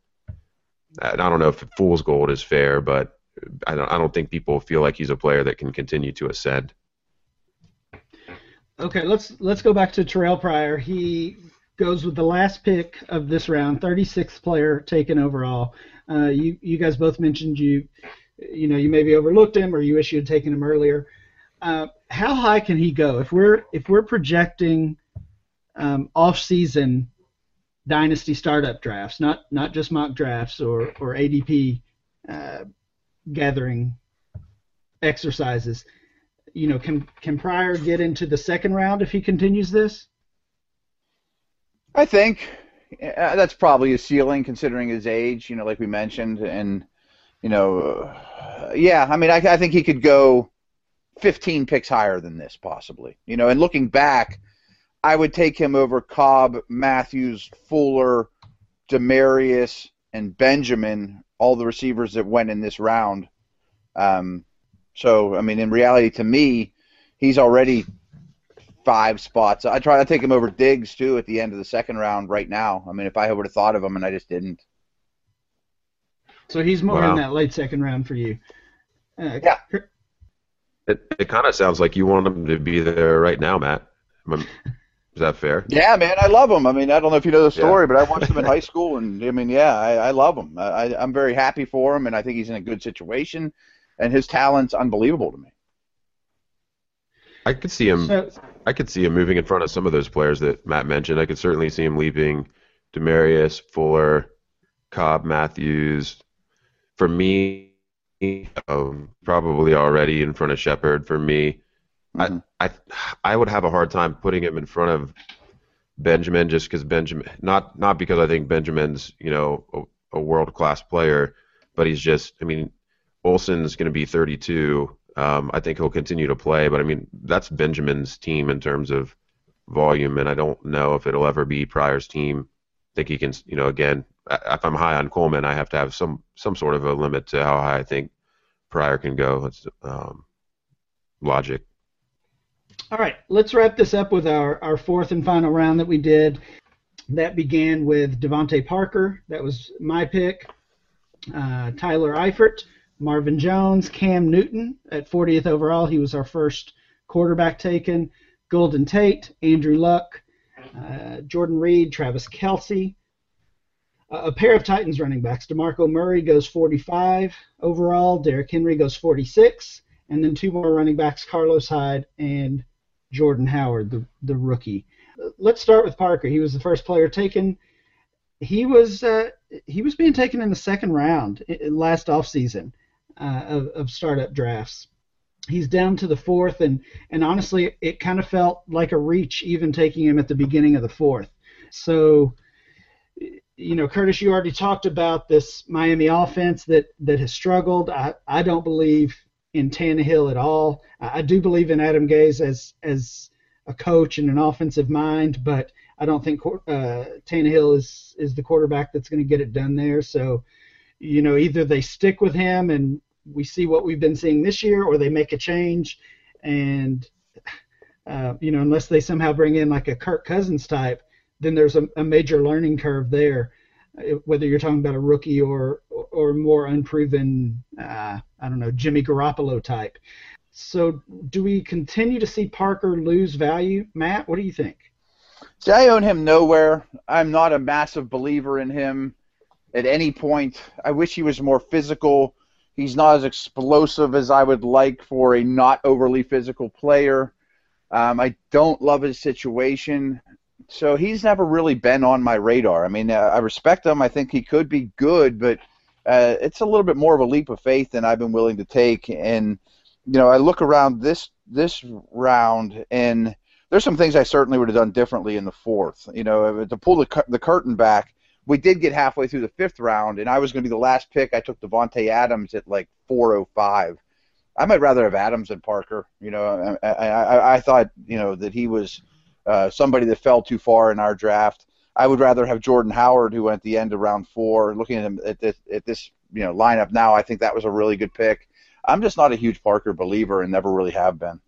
I don't know if fool's gold is fair, but I don't, I don't think people feel like he's a player that can continue to ascend. Okay, let's let's go back to Terrell Pryor. He goes with the last pick of this round, thirty-sixth player taken overall. Uh, you you guys both mentioned you you know you maybe overlooked him or you wish you had taken him earlier. Uh, how high can he go if we're if we're projecting um, off-season dynasty startup drafts, not not just mock drafts or or A D P uh, gathering exercises? You know, can can Pryor get into the second round if he continues this? I think uh, that's probably his ceiling, considering his age. You know, like we mentioned, and you know, uh, yeah. I mean, I, I think he could go fifteen picks higher than this, possibly. You know, and looking back, I would take him over Cobb, Matthews, Fuller, Demarius, and Benjamin, all the receivers that went in this round. Um, So, I mean, in reality, to me, he's already five spots. I try to take him over Diggs, too, at the end of the second round right now. I mean, if I would have thought of him and I just didn't. So he's more Wow. in that late second round for you. Uh, Yeah. It it kind of sounds like you want him to be there right now, Matt. Am I- Is that fair? Yeah, man, I love him. I mean, I don't know if you know the story, but I watched him in high school, and, I mean, yeah, I, I love him. I, I'm very happy for him, and I think he's in a good situation, and his talent's unbelievable to me. I could see him. So, I could see him moving in front of some of those players that Matt mentioned. I could certainly see him leaping Demarius, Fuller, Cobb, Matthews. For me, um, probably already in front of Shepard. For me, Mhm. I, I I would have a hard time putting him in front of Benjamin, just because Benjamin, not not because I think Benjamin's you know a, a world class player, but he's just. I mean, Olsen's going to be thirty-two. Um, I think he'll continue to play, but I mean that's Benjamin's team in terms of volume, and I don't know if it'll ever be Pryor's team. I think he can, you know, again, if I'm high on Coleman, I have to have some some sort of a limit to how high I think Pryor can go. It's um, logic. all right, let's wrap this up with our, our fourth and final round that we did. That began with Devontae Parker. That was my pick. Uh, Tyler Eifert, Marvin Jones, Cam Newton at fortieth overall. He was our first quarterback taken. Golden Tate, Andrew Luck, uh, Jordan Reed, Travis Kelce. Uh, a pair of Titans running backs. DeMarco Murray goes forty-five overall. Derrick Henry goes forty-six. And then two more running backs, Carlos Hyde and Jordan Howard, the, the rookie. Let's start with Parker. He was the first player taken. He was uh, he was being taken in the second round last offseason uh, of, of startup drafts. he's down to the fourth, and, and honestly, it kind of felt like a reach even taking him at the beginning of the fourth. So, you know, Curtis, you already talked about this Miami offense that, that has struggled. I, I don't believe in Tannehill at all. I, I do believe in Adam Gase as as a coach and an offensive mind, but I don't think uh, Tannehill is, is the quarterback that's going to get it done there. So, you know, either they stick with him and we see what we've been seeing this year, or they make a change. And, uh, you know, unless they somehow bring in like a Kirk Cousins type, then there's a, a major learning curve there, whether you're talking about a rookie or or more unproven, uh, I don't know, Jimmy Garoppolo type. So do we continue to see Parker lose value? Matt, what do you think? See, I own him nowhere. I'm not a massive believer in him at any point. I wish he was more physical. He's not as explosive as I would like for a not overly physical player. Um, I don't love his situation. So he's never really been on my radar. I mean, uh, I respect him. I think he could be good, but uh, it's a little bit more of a leap of faith than I've been willing to take. And, you know, I look around this this round, and there's some things I certainly would have done differently in the fourth. You know, to pull the, cu- the curtain back, we did get halfway through the fifth round, and I was going to be the last pick. I took Devontae Adams at like four oh five. I might rather have Adams than Parker. You know, I, I, I, I thought, you know, that he was uh, somebody that fell too far in our draft. I would rather have Jordan Howard, who went at the end of round four. Looking at him at this, at this you know, lineup now, I think that was a really good pick. I'm just not a huge Parker believer and never really have been.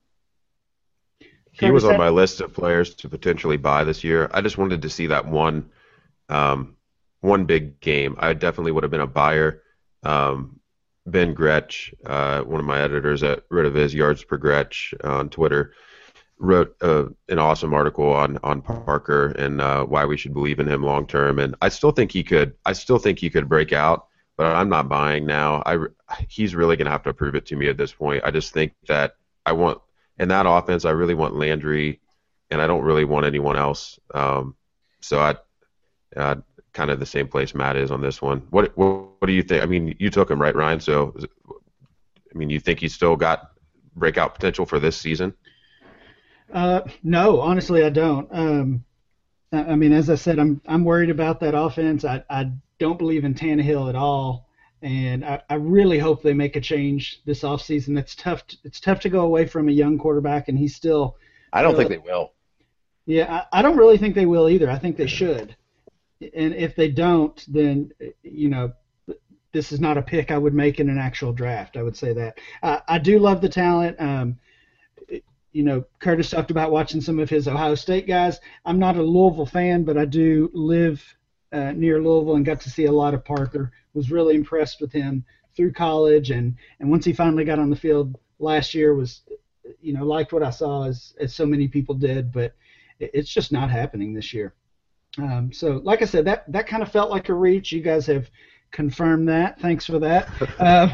He was on my list of players to potentially buy this year. I just wanted to see that one um, one big game. I definitely would have been a buyer. Um, Ben Gretsch, uh, one of my editors at RotoViz, Yards Per Gretsch on Twitter, wrote uh, an awesome article on on Parker and uh, why we should believe in him long term. And I still think he could. I still think he could break out, but I'm not buying now. I he's really going to have to prove it to me at this point. I just think that I want in that offense. I really want Landry, and I don't really want anyone else. Um, so I, uh, kind of the same place Matt is on this one. What what, what do you think? I mean, you took him, right, Ryan? So, I mean, you think he's still got breakout potential for this season? Uh, no, honestly, I don't. Um, I mean, as I said, I'm I'm worried about that offense. I, I don't believe in Tannehill at all, and I, I really hope they make a change this offseason. It's tough. To, it's tough to go away from a young quarterback, and he's still. I don't uh, think they will. Yeah, I, I don't really think they will either. I think they should, and if they don't, then you know, this is not a pick I would make in an actual draft. I would say that. Uh, I do love the talent. Um, You know, Curtis talked about watching some of his Ohio State guys. I'm not a Louisville fan, but I do live uh, near Louisville and got to see a lot of Parker. Was really impressed with him through college, and, and once he finally got on the field last year, was, you know, liked what I saw as, as so many people did, but it, it's just not happening this year. Um, so, like I said, that, that kind of felt like a reach. You guys have confirmed that. Thanks for that. Um,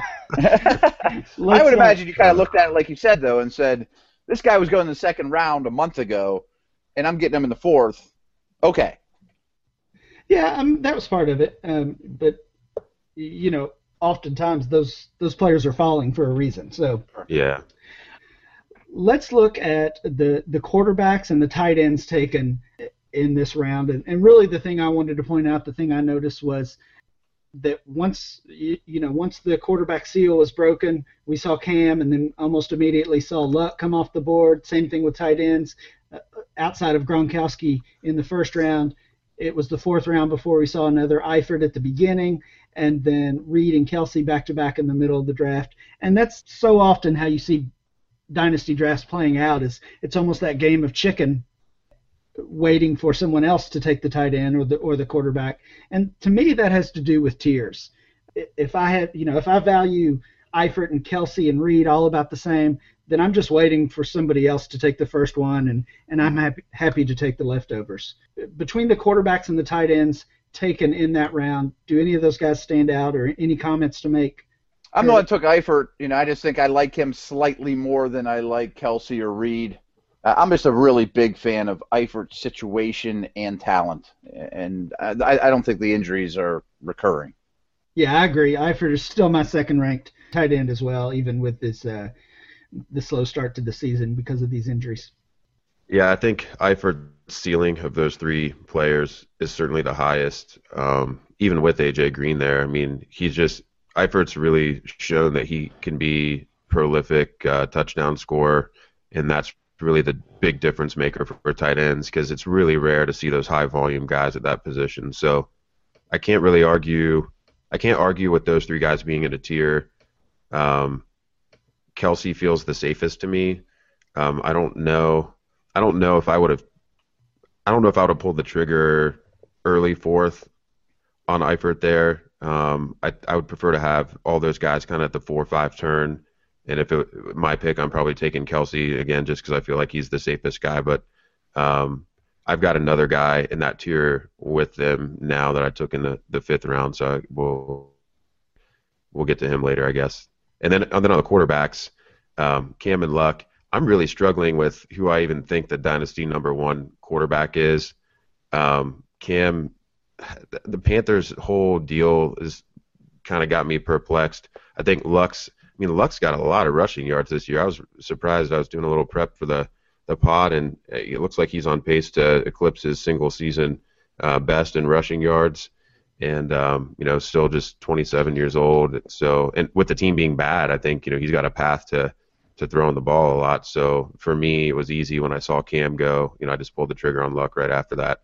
I would imagine you kind of looked at it like you said, though, and said, this guy was going in the second round a month ago, and I'm getting him in the fourth. Okay. Yeah, um, that was part of it. Um, but, you know, oftentimes those those players are falling for a reason. So yeah. Let's look at the, the quarterbacks and the tight ends taken in this round. And, and really the thing I wanted to point out, the thing I noticed was that once you, you know once the quarterback seal was broken, we saw Cam, and then almost immediately saw Luck come off the board. Same thing with tight ends. Uh, outside of Gronkowski in the first round, it was the fourth round before we saw another Eifert at the beginning, and then Reed and Kelsey back to back in the middle of the draft. And that's so often how you see dynasty drafts playing out. Is it's almost that game of chicken, waiting for someone else to take the tight end or the or the quarterback. And to me, that has to do with tiers. If I had, you know, if I value Eifert and Kelsey and Reed all about the same, then I'm just waiting for somebody else to take the first one, and, and I'm happy, happy to take the leftovers. Between the quarterbacks and the tight ends taken in that round, do any of those guys stand out, or any comments to make? I'm the one that took Eifert. You know, I just think I like him slightly more than I like Kelsey or Reed. I'm just a really big fan of Eifert's situation and talent, and I, I don't think the injuries are recurring. Yeah, I agree. Eifert is still my second-ranked tight end as well, even with this uh, the slow start to the season because of these injuries. Yeah, I think Eifert's ceiling of those three players is certainly the highest, um, even with A J Green there. I mean, he's just Eifert's really shown that he can be prolific uh, touchdown scorer, and that's really the big difference maker for, for tight ends because it's really rare to see those high volume guys at that position. So I can't really argue. I can't argue with those three guys being in a tier. Um, Kelce feels the safest to me. Um, I don't know. I don't know if I would have. I don't know if I would have pulled the trigger early fourth on Eifert there. Um, I I would prefer to have all those guys kind of at the four or five turn. And if it my pick, I'm probably taking Kelce again just because I feel like he's the safest guy. But um, I've got another guy in that tier with them now that I took in the, the fifth round. So I, we'll we'll get to him later, I guess. And then and then on the quarterbacks, um, Cam and Luck. I'm really struggling with who I even think the dynasty number one quarterback is. Um, Cam, the Panthers' whole deal is kind of got me perplexed. I think Luck's, I mean, Luck's got a lot of rushing yards this year. I was surprised. I was doing a little prep for the, the pod, and it looks like he's on pace to eclipse his single season uh, best in rushing yards. And, um, you know, still just twenty-seven years old. So, and with the team being bad, I think, you know, he's got a path to, to throwing the ball a lot. So for me, it was easy when I saw Cam go. You know, I just pulled the trigger on Luck right after that.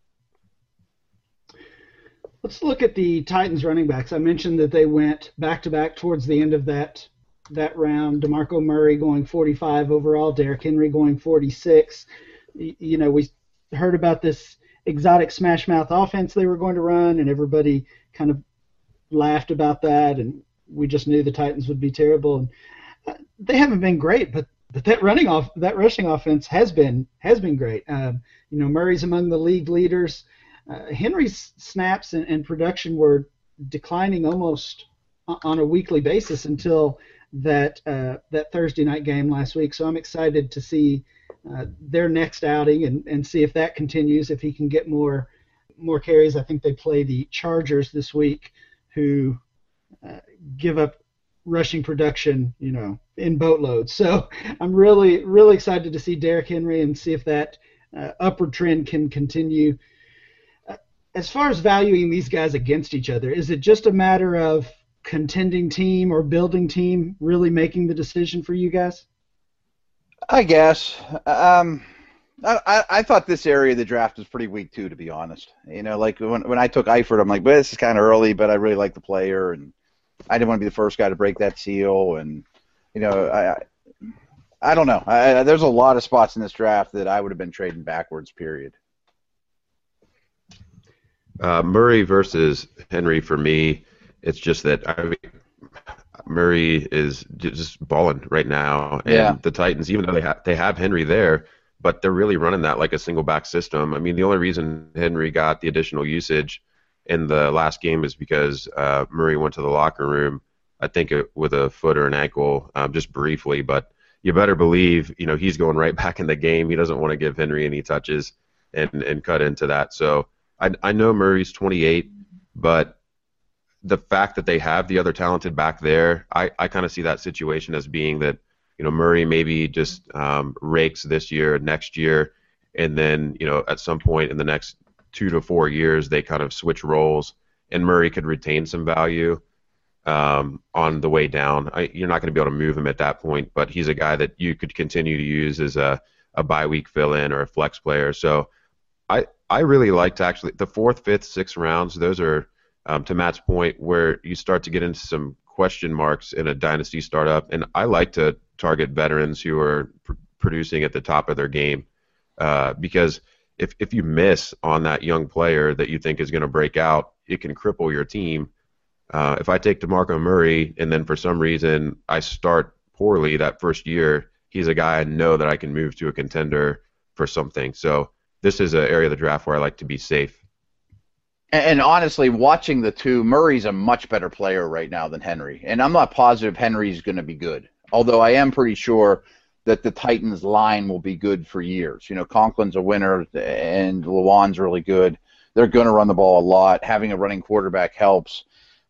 Let's look at the Titans running backs. I mentioned that they went back-to-back towards the end of that that round. DeMarco Murray going forty-five overall, Derrick Henry going forty-six. You know, we heard about this exotic smash mouth offense they were going to run, and everybody kind of laughed about that, and we just knew the Titans would be terrible. And they haven't been great, but, but that running off that rushing offense has been has been great. Um, you know, Murray's among the league leaders. Uh, Henry's snaps and, and production were declining almost on a weekly basis until that uh, that Thursday night game last week. So I'm excited to see uh, their next outing and, and see if that continues. If he can get more more carries, I think they play the Chargers this week, who uh, give up rushing production, you know, in boatloads. So I'm really, really excited to see Derrick Henry and see if that uh, upward trend can continue. Uh, as far as valuing these guys against each other, is it just a matter of contending team or building team really making the decision for you guys? I guess. Um, I, I thought this area of the draft was pretty weak too, to be honest. You know, like when when I took Eifert, I'm like, well, this is kind of early, but I really like the player, and I didn't want to be the first guy to break that seal, and you know, I, I, I don't know. I, there's a lot of spots in this draft that I would have been trading backwards. Period. Uh, Murray versus Henry for me, it's just that I mean, Murray is just balling right now, and yeah. the Titans, even though they have they have Henry there, but they're really running that like a single back system. I mean, the only reason Henry got the additional usage in the last game is because uh, Murray went to the locker room, I think it, with a foot or an ankle, um, just briefly. But you better believe, you know, he's going right back in the game. He doesn't want to give Henry any touches and, and cut into that. So I, I know Murray's twenty-eight, but the fact that they have the other talented back there, I, I kind of see that situation as being that, you know, Murray maybe just um, rakes this year, next year, and then, you know, at some point in the next two to four years, they kind of switch roles, and Murray could retain some value um, on the way down. I, you're not going to be able to move him at that point, but he's a guy that you could continue to use as a, a bye week fill-in or a flex player. So I I really liked actually the fourth, fifth, sixth rounds. Those are, um, to Matt's point, where you start to get into some question marks in a dynasty startup, and I like to target veterans who are pr- producing at the top of their game uh, because if if you miss on that young player that you think is going to break out, it can cripple your team. Uh, if I take DeMarco Murray and then for some reason I start poorly that first year, he's a guy I know that I can move to a contender for something. So this is an area of the draft where I like to be safe. And, and honestly, watching the two, Murray's a much better player right now than Henry. And I'm not positive Henry's going to be good, although I am pretty sure that the Titans line will be good for years. You know, Conklin's a winner and Lewan's really good. They're going to run the ball a lot. Having a running quarterback helps.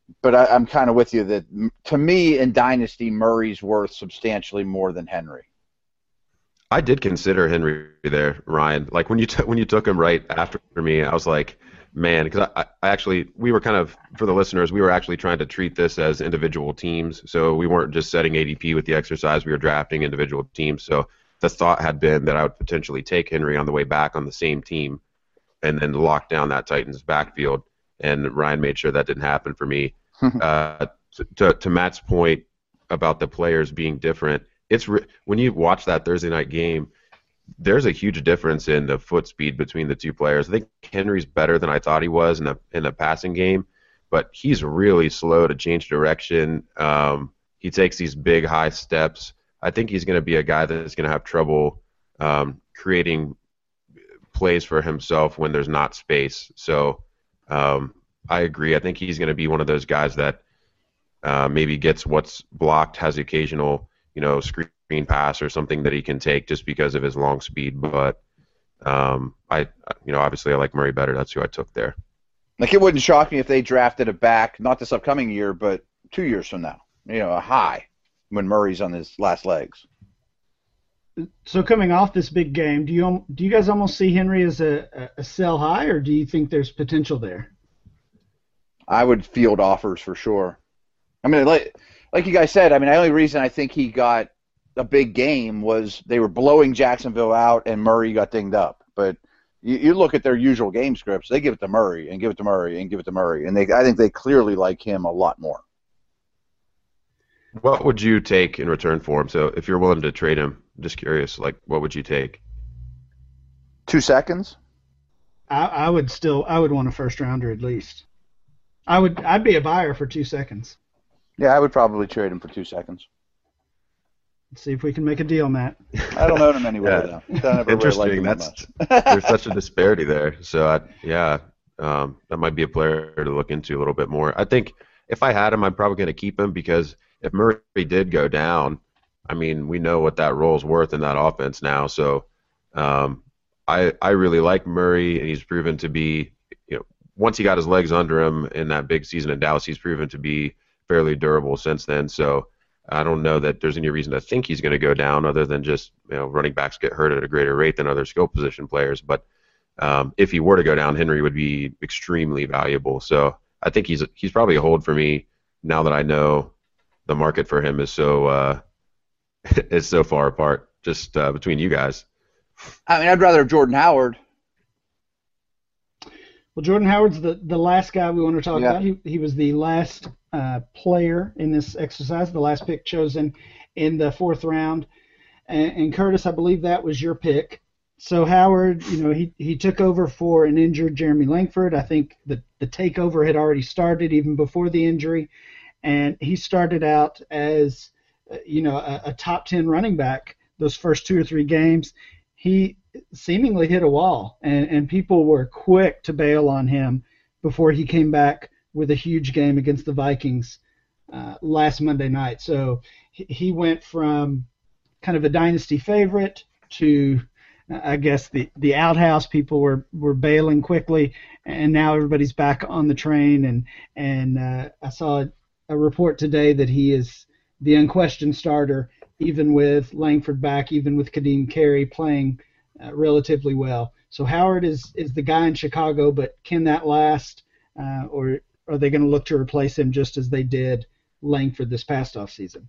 but I, I'm kind of with you that to me in Dynasty, Murray's worth substantially more than Henry. I did consider Henry there, Ryan. Like when you t- when you took him right after me, I was like, man, because I, I actually we were kind of, for the listeners, we were actually trying to treat this as individual teams. So we weren't just setting A D P with the exercise. We were drafting individual teams. So the thought had been that I would potentially take Henry on the way back on the same team, and then lock down that Titans backfield. And Ryan made sure that didn't happen for me. uh, to to Matt's point about the players being different. It's re- when you watch that Thursday night game, there's a huge difference in the foot speed between the two players. I think Henry's better than I thought he was in the in the passing game, but he's really slow to change direction. Um, he takes these big high steps. I think he's going to be a guy that's going to have trouble um, creating plays for himself when there's not space. So um, I agree. I think he's going to be one of those guys that uh, maybe gets what's blocked, has occasional you know, screen pass or something that he can take just because of his long speed. But um, I, you know, obviously I like Murray better. That's who I took there. Like it wouldn't shock me if they drafted a back, not this upcoming year, but two years from now. You know, a high when Murray's on his last legs. So coming off this big game, do you do you guys almost see Henry as a, a sell high, or do you think there's potential there? I would field offers for sure. I mean, like. Like you guys said, I mean, the only reason I think he got a big game was they were blowing Jacksonville out and Murray got dinged up. But you, you look at their usual game scripts, they give it to Murray and give it to Murray and give it to Murray. And they, I think they clearly like him a lot more. What would you take in return for him? So if you're willing to trade him, I'm just curious, like what would you take? Two seconds? I, I would still, I would want a first rounder at least. I would, I'd be a buyer for two seconds. Yeah, I would probably trade him for two seconds. Let's see if we can make a deal, Matt. I don't own him anyway, yeah. though. Don't ever Interesting. Really like That's there's such a disparity there. So I, yeah, um, that might be a player to look into a little bit more. I think if I had him, I'm probably going to keep him because if Murray did go down, I mean, we know what that role's worth in that offense now. So um, I I really like Murray, and he's proven to be, you know, once he got his legs under him in that big season in Dallas, he's proven to be fairly durable since then. So I don't know that there's any reason to think he's going to go down other than just, you know, running backs get hurt at a greater rate than other skill position players. But um, if he were to go down, Henry would be extremely valuable. So I think he's he's probably a hold for me now that I know the market for him is so uh, is so far apart just uh, between you guys. I mean, I'd rather have Jordan Howard. Well, Jordan Howard's the, the last guy we want to talk Yeah. about. He he was the last uh, player in this exercise, the last pick chosen in the fourth round. And, and Curtis, I believe that was your pick. So Howard, you know, he, he took over for an injured Jeremy Langford. I think the, the takeover had already started even before the injury. And he started out as, uh, you know, a, a top ten running back those first two or three games. He seemingly hit a wall, and, and people were quick to bail on him before he came back with a huge game against the Vikings uh, last Monday night. So he, he went from kind of a dynasty favorite to, I guess, the, the outhouse. People were, were bailing quickly, and now everybody's back on the train. And, and uh, I saw a, a report today that he is the unquestioned starter, even with Langford back, even with Kadeem Carey playing uh, relatively well. So Howard is, is the guy in Chicago, but can that last, uh, or are they going to look to replace him just as they did Langford this past offseason?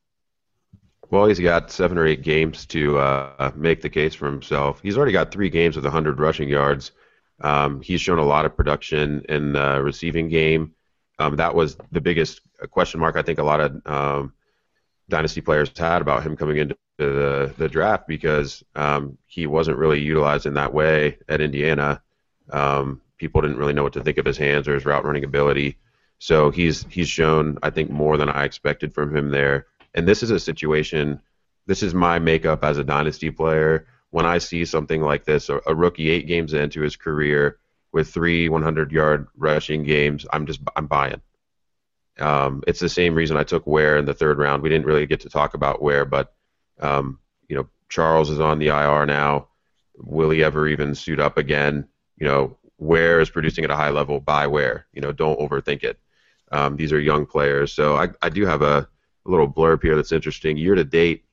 Well, he's got seven or eight games to uh, make the case for himself. He's already got three games with one hundred rushing yards. Um, he's shown a lot of production in the receiving game. Um, that was the biggest question mark I think a lot of um, dynasty players had about him coming into the, the draft because um, he wasn't really utilized in that way at Indiana. Um, people didn't really know what to think of his hands or his route running ability. So he's he's shown, I think, more than I expected from him there. And this is a situation, this is my makeup as a dynasty player. When I see something like this, a, a rookie eight games into his career with three hundred-yard rushing games, I'm just I'm buying. Um, it's the same reason I took Ware in the third round. We didn't really get to talk about Ware, but um, you know, Charles is on the I R now. Will he ever even suit up again? You know, Ware is producing at a high level. Buy Ware. You know, don't overthink it. Um, these are young players. So I, I do have a, a little blurb here that's interesting. Year to date,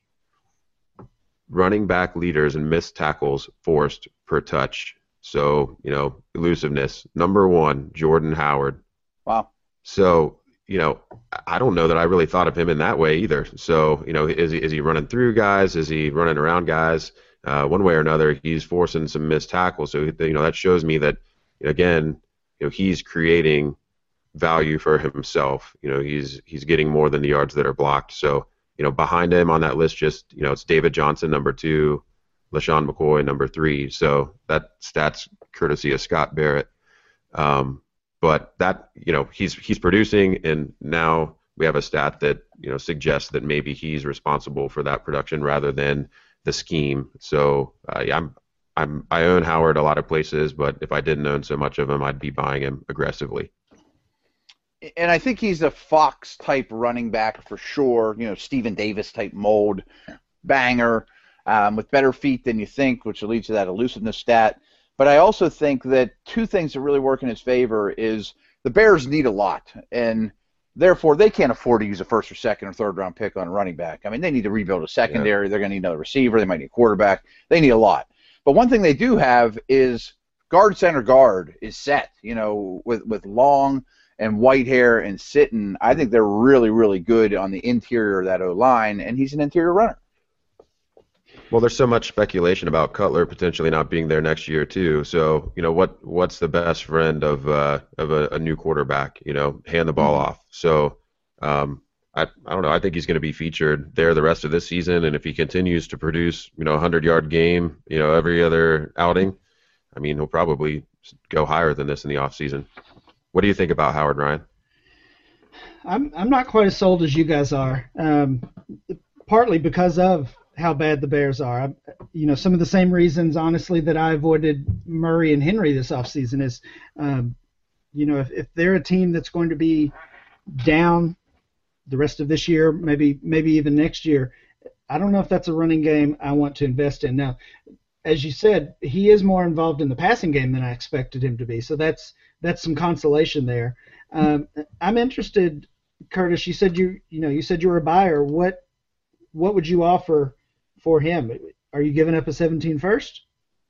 running back leaders in missed tackles forced per touch. So, you know, elusiveness. Number one, Jordan Howard. Wow. So, you know, I don't know that I really thought of him in that way either. So, you know, is he, is he running through guys? Is he running around guys? Uh, one way or another, he's forcing some missed tackles. So, you know, that shows me that, again, you know, he's creating value for himself. You know, he's he's getting more than the yards that are blocked. So, you know, behind him on that list, just, you know, it's David Johnson, number two, LaShawn McCoy, number three. So that stats courtesy of Scott Barrett. Um, but that, you know, he's he's producing, and now we have a stat that, you know, suggests that maybe he's responsible for that production rather than the scheme. So uh, yeah, I'm I'm I own Howard a lot of places, but if I didn't own so much of him, I'd be buying him aggressively. And I think he's a Fox type running back for sure. You know, Stephen Davis type mold, banger, um, with better feet than you think, which leads to that elusiveness stat. But I also think that two things that really work in his favor is the Bears need a lot, and therefore they can't afford to use a first or second or third round pick on a running back. I mean, they need to rebuild a secondary. Yeah. They're going to need another receiver. They might need a quarterback. They need a lot. But one thing they do have is guard, center, guard is set. You know, with with Long and Whitehair and Sitton, I think they're really, really good on the interior of that O-line, and he's an interior runner. Well, there's so much speculation about Cutler potentially not being there next year too. So, you know, what what's the best friend of uh, of a, a new quarterback? You know, hand the ball off. So, um, I I don't know. I think he's going to be featured there the rest of this season, and if he continues to produce, you know, a hundred-yard game, you know, every other outing, I mean, he'll probably go higher than this in the offseason. What do you think about Howard, Ryan? I'm I'm not quite as sold as you guys are. Um, partly because of how bad the Bears are. I, you know, some of the same reasons, honestly, that I avoided Murray and Henry this offseason is, um, you know, if, if they're a team that's going to be down the rest of this year, maybe maybe even next year, I don't know if that's a running game I want to invest in. Now, as you said, he is more involved in the passing game than I expected him to be, so that's that's some consolation there. Um, I'm interested, Curtis. You said you you know you said you were a buyer. What what would you offer for him? Are you giving up a seventeen first?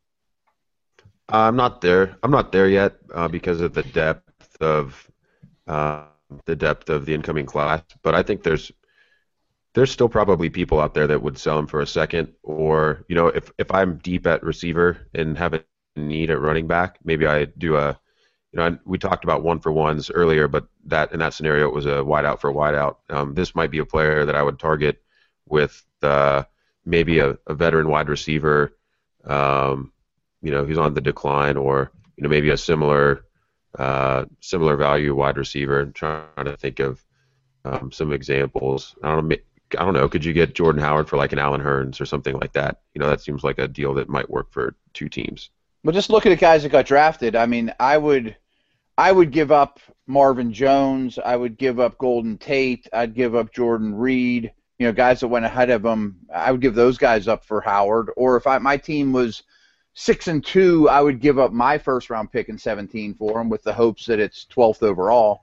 Uh, I'm not there. I'm not there yet uh, because of the depth of uh, the depth of the incoming class. But I think there's there's still probably people out there that would sell him for a second. Or, you know, if if I'm deep at receiver and have a need at running back, maybe I do a, you know, we talked about one for ones earlier, but that in that scenario it was a wideout for a wideout. Um, this might be a player that I would target with uh, maybe a, a veteran wide receiver. Um, you know, he's on the decline, or, you know, maybe a similar uh, similar value wide receiver. I'm trying to think of um, some examples. I don't know. I don't know. Could you get Jordan Howard for like an Allen Hurns or something like that? You know, that seems like a deal that might work for two teams. But just look at the guys that got drafted. I mean, I would, I would give up Marvin Jones. I would give up Golden Tate. I'd give up Jordan Reed. You know, guys that went ahead of him. I would give those guys up for Howard. Or if I, my team was six and two, I would give up my first round pick in seventeen for him with the hopes that it's twelfth overall.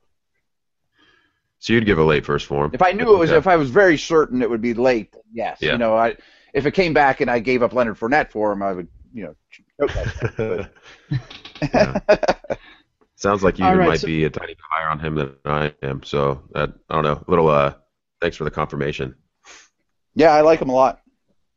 So you'd give a late first for him? If I knew it was, okay. If I was very certain it would be late, yes. Yeah. You know, I if it came back and I gave up Leonard Fournette for him, I would, you know, okay. Yeah. Sounds like you All right, might so, be a tiny bit higher on him than I am. So that, I don't know. A little. Uh, thanks for the confirmation. Yeah, I like him a lot.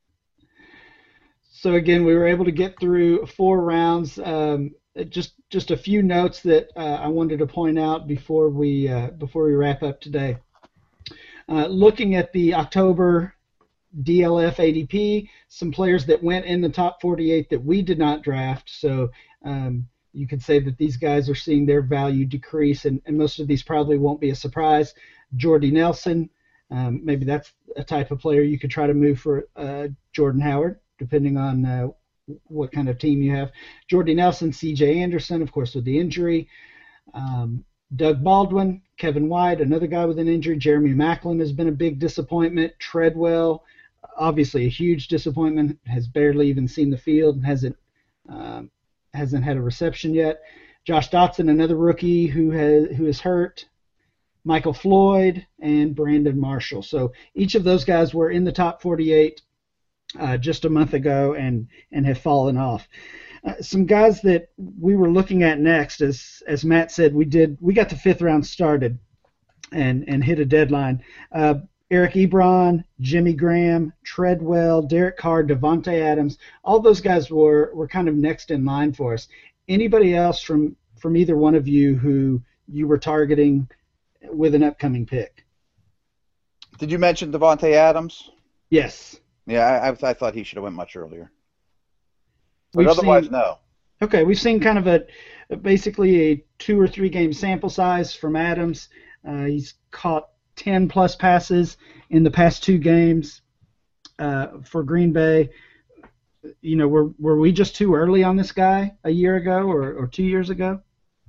So again, we were able to get through four rounds. Um, just just a few notes that uh, I wanted to point out before we uh, before we wrap up today. Uh, looking at the October D L F A D P, some players that went in the top forty-eight that we did not draft. So um, you could say that these guys are seeing their value decrease, and, and most of these probably won't be a surprise. Jordy Nelson, um, maybe that's a type of player you could try to move for uh, Jordan Howard, depending on uh, what kind of team you have. Jordy Nelson, C J Anderson, of course, with the injury. Um, Doug Baldwin, Kevin White, another guy with an injury. Jeremy Maclin has been a big disappointment. Treadwell, obviously a huge disappointment, has barely even seen the field and hasn't um, hasn't had a reception yet. Josh Dotson, another rookie who has who is hurt. Michael Floyd, and Brandon Marshall. So each of those guys were in the top forty-eight uh, just a month ago and, and have fallen off. Uh, some guys that we were looking at next, as as Matt said, we did we got the fifth round started and, and hit a deadline. Uh, Eric Ebron, Jimmy Graham, Treadwell, Derek Carr, Devontae Adams, all those guys were, were kind of next in line for us. Anybody else from, from either one of you who you were targeting with an upcoming pick? Did you mention Devontae Adams? Yes. Yeah, I, I, I thought he should have went much earlier. But We've otherwise, seen, no. Okay, we've seen kind of a, a basically a two or three game sample size from Adams. Uh, he's caught ten plus passes in the past two games uh, for Green Bay. You know, were were we just too early on this guy a year ago or, or two years ago?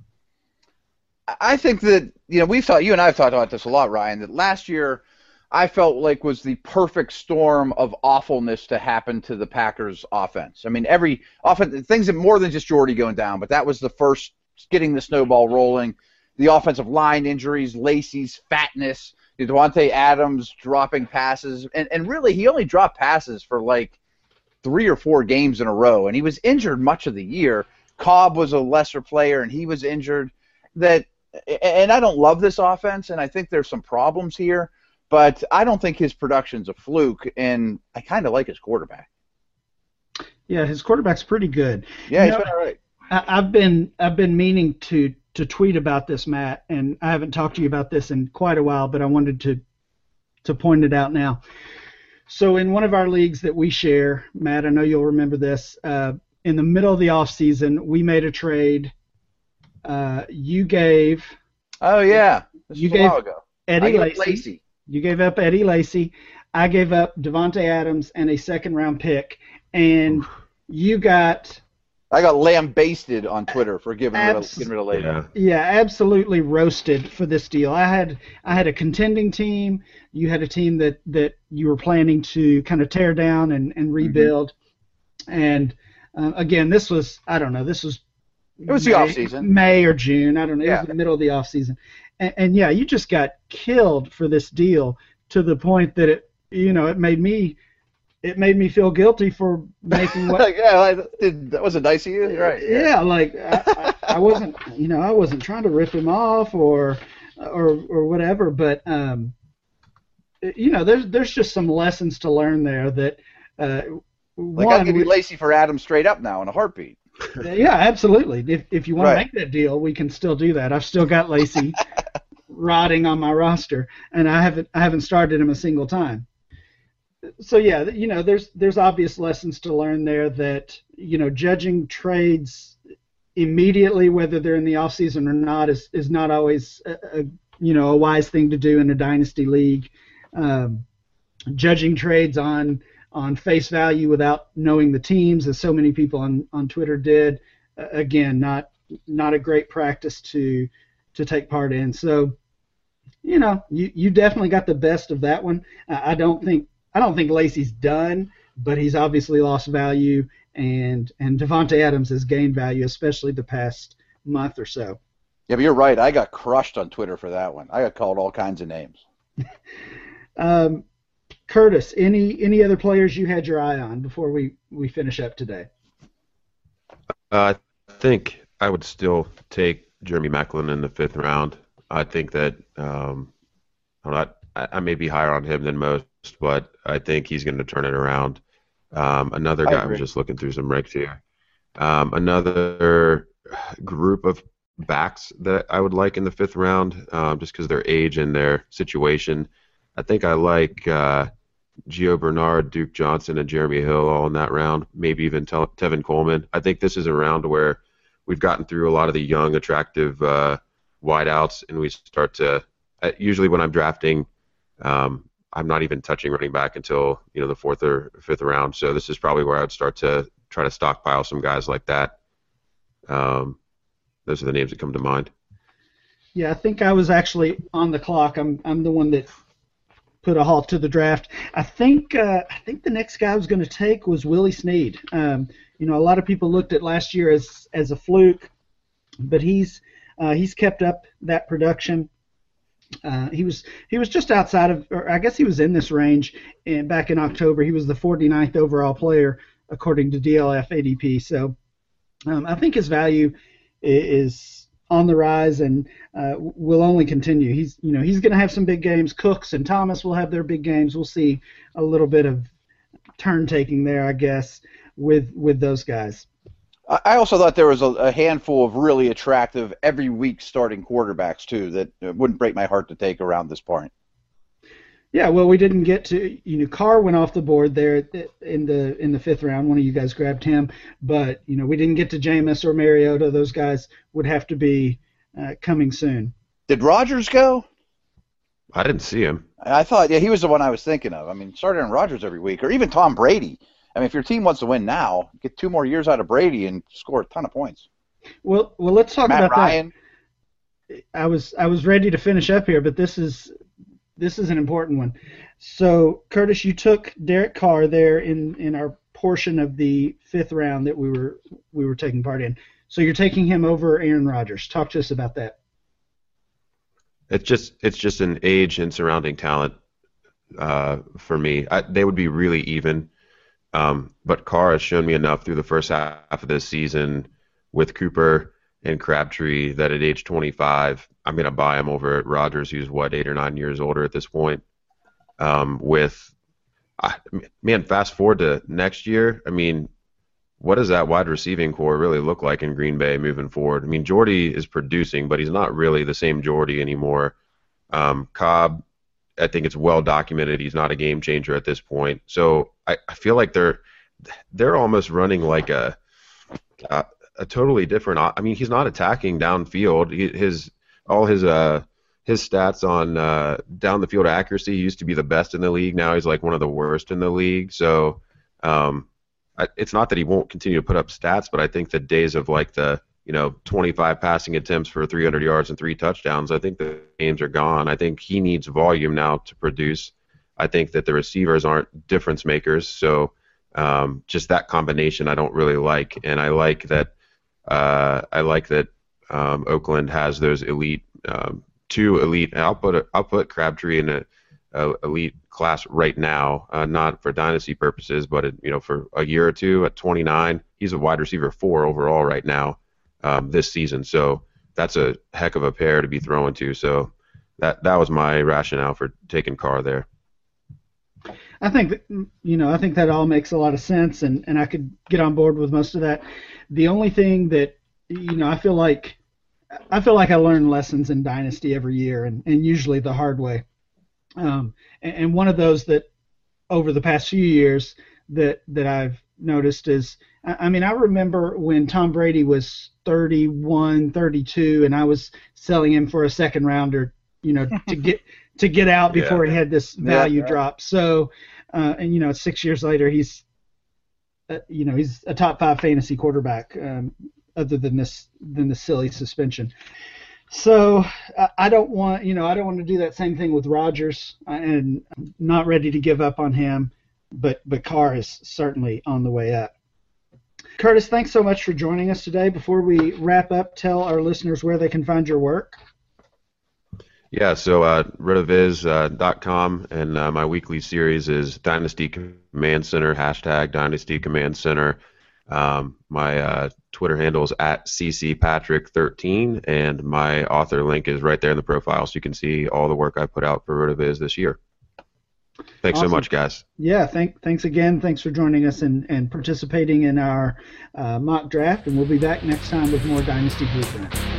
I think that, you know, we've thought, you and I have talked about this a lot, Ryan, that last year I felt like was the perfect storm of awfulness to happen to the Packers offense. I mean, every offense, things that more than just Jordy going down, but that was the first getting the snowball rolling. The offensive line injuries, Lacy's fatness, Devontae Adams dropping passes, and, and really he only dropped passes for like three or four games in a row, and he was injured much of the year. Cobb was a lesser player, and he was injured. That, and I don't love this offense, and I think there's some problems here, but I don't think his production's a fluke, and I kind of like his quarterback. Yeah, his quarterback's pretty good. Yeah, you he's know, been all right. I, I've been I've been meaning to to tweet about this, Matt, and I haven't talked to you about this in quite a while, but I wanted to to point it out now. So in one of our leagues that we share, Matt, I know you'll remember this, uh, in the middle of the offseason, we made a trade. Uh, you gave Oh, yeah. This you was a gave while ago. Eddie I gave Lacy. Lacy. You gave up Eddie Lacy. I gave up Devontae Adams and a second-round pick, and you got I got lambasted on Twitter for giving rid of, Abs- getting rid of Lacy. Yeah. yeah, absolutely roasted for this deal. I had I had a contending team. You had a team that, that you were planning to kind of tear down and, and rebuild. Mm-hmm. And uh, again, this was I don't know. This was It was May, the off season. May or June. I don't know. It Yeah. was the middle of the off season. And, and yeah, you just got killed for this deal to the point that it you know it made me it made me feel guilty for making what. Like, yeah, I did, that wasn't nice of you. You're right. Yeah, like I, I, I wasn't, you know, I wasn't trying to rip him off or, or, or whatever. But um, you know, there's there's just some lessons to learn there. That uh, Like one, I'll give you we- Lacy for Adams straight up now in a heartbeat. yeah, absolutely. If if you want Right. to make that deal, we can still do that. I've still got Lacy rotting on my roster, and I haven't I haven't started him a single time. So yeah, you know, there's there's obvious lessons to learn there that, you know, judging trades immediately, whether they're in the off season or not, is is not always a, a you know a wise thing to do in a dynasty league. Um, judging trades on on face value without knowing the teams, as so many people on, on Twitter did, uh, again, not not a great practice to to take part in. So, you know, you, you definitely got the best of that one. Uh, I don't think I don't think Lacy's done, but he's obviously lost value, and and Devontae Adams has gained value, especially the past month or so. Yeah, but you're right. I got crushed on Twitter for that one. I got called all kinds of names. Um, Curtis, any any other players you had your eye on before we, we finish up today? Uh, I think I would still take Jeremy Maclin in the fifth round. I think that um, I'm not. I, I may be higher on him than most, but I think he's going to turn it around. Um, another I guy. I agree. was just looking through some ranks here. Um, another group of backs that I would like in the fifth round, um, just because their age and their situation. I think I like uh, Gio Bernard, Duke Johnson, and Jeremy Hill all in that round. Maybe even Te- Tevin Coleman. I think this is a round where we've gotten through a lot of the young, attractive uh, wideouts, and we start to. Uh, usually, when I'm drafting, um, I'm not even touching running back until you know the fourth or fifth round. So this is probably where I would start to try to stockpile some guys like that. Um, those are the names that come to mind. Yeah, I think I was actually on the clock. I'm I'm the one that put a halt to the draft. I think uh, I think the next guy I was going to take was Willie Snead. Um, you know, a lot of people looked at last year as as a fluke, but he's uh, he's kept up that production. Uh, he was he was just outside of, or I guess he was in this range in, back in October. He was the forty-ninth overall player according to D L F A D P. So um, I think his value is on the rise and uh, will only continue. He's you know he's going to have some big games. Cooks and Thomas will have their big games. We'll see a little bit of turn taking there, I guess, with with those guys. I also thought there was a, a handful of really attractive every week starting quarterbacks too that wouldn't break my heart to take around this point. Yeah, well, we didn't get to you know Carr went off the board there in the in the fifth round. One of you guys grabbed him, but you know we didn't get to Jameis or Mariota. Those guys would have to be uh, coming soon. Did Rodgers go? I didn't see him. I thought, yeah, he was the one I was thinking of. I mean, start Aaron Rodgers every week, or even Tom Brady. I mean, if your team wants to win now, get two more years out of Brady and score a ton of points. Well, well, let's talk Matt about Ryan. that. I was I was ready to finish up here, but this is this is an important one. So, Curtis, you took Derek Carr there in, in our portion of the fifth round that we were we were taking part in. So you're taking him over Aaron Rodgers. Talk to us about that. It's just it's just an age and surrounding talent uh, for me. I, they would be really even. Um, but Carr has shown me enough through the first half of this season with Cooper and Crabtree that at age twenty-five, I'm going to buy him over at Rodgers, who's, what, eight or nine years older at this point. Um, with, uh, man, fast forward to next year, I mean, what does that wide receiving core really look like in Green Bay moving forward? I mean, Jordy is producing, but he's not really the same Jordy anymore. Um, Cobb, I think it's well documented he's not a game changer at this point. So I, I feel like they're they're almost running like a a, a totally different. I mean, he's not attacking downfield. He, his all his uh his stats on uh, down the field accuracy, he used to be the best in the league. Now he's like one of the worst in the league. So um, I, it's not that he won't continue to put up stats, but I think the days of like the you know, twenty-five passing attempts for three hundred yards and three touchdowns, I think the games are gone. I think he needs volume now to produce. I think that the receivers aren't difference makers, so um, just that combination I don't really like. And I like that uh, I like that um, Oakland has those elite um, two elite. I'll put I'll put Crabtree in a, a elite class right now, uh, not for dynasty purposes, but it, you know, for a year or two at twenty-nine, he's a wide receiver four overall right now. Um, this season, so that's a heck of a pair to be throwing to. So that that was my rationale for taking Carr there. I think that, you know I think that all makes a lot of sense, and, and I could get on board with most of that. The only thing that you know I feel like I feel like I learn lessons in Dynasty every year, and, and usually the hard way. Um, and, and one of those that over the past few years that that I've noticed is, I mean, I remember when Tom Brady was thirty-one, thirty-two, and I was selling him for a second rounder, you know, to get to get out before yeah. he had this value yeah, right. drop. So, uh, and you know, six years later, he's, uh, you know, he's a top five fantasy quarterback, um, other than this than the silly suspension. So uh, I don't want, you know, I don't want to do that same thing with Rodgers, and I'm not ready to give up on him. But but Carr is certainly on the way up. Curtis, thanks so much for joining us today. Before we wrap up, tell our listeners where they can find your work. Yeah, so uh, rotoviz dot com, uh, and uh, my weekly series is Dynasty Command Center, hashtag Dynasty Command Center. Um, my uh, Twitter handle is at C C Patrick thirteen, and my author link is right there in the profile, so you can see all the work I put out for RotoViz this year. Thanks awesome. so much, guys. Yeah, thank, thanks again. Thanks for joining us and, and participating in our uh, mock draft, and we'll be back next time with more Dynasty Blueprint.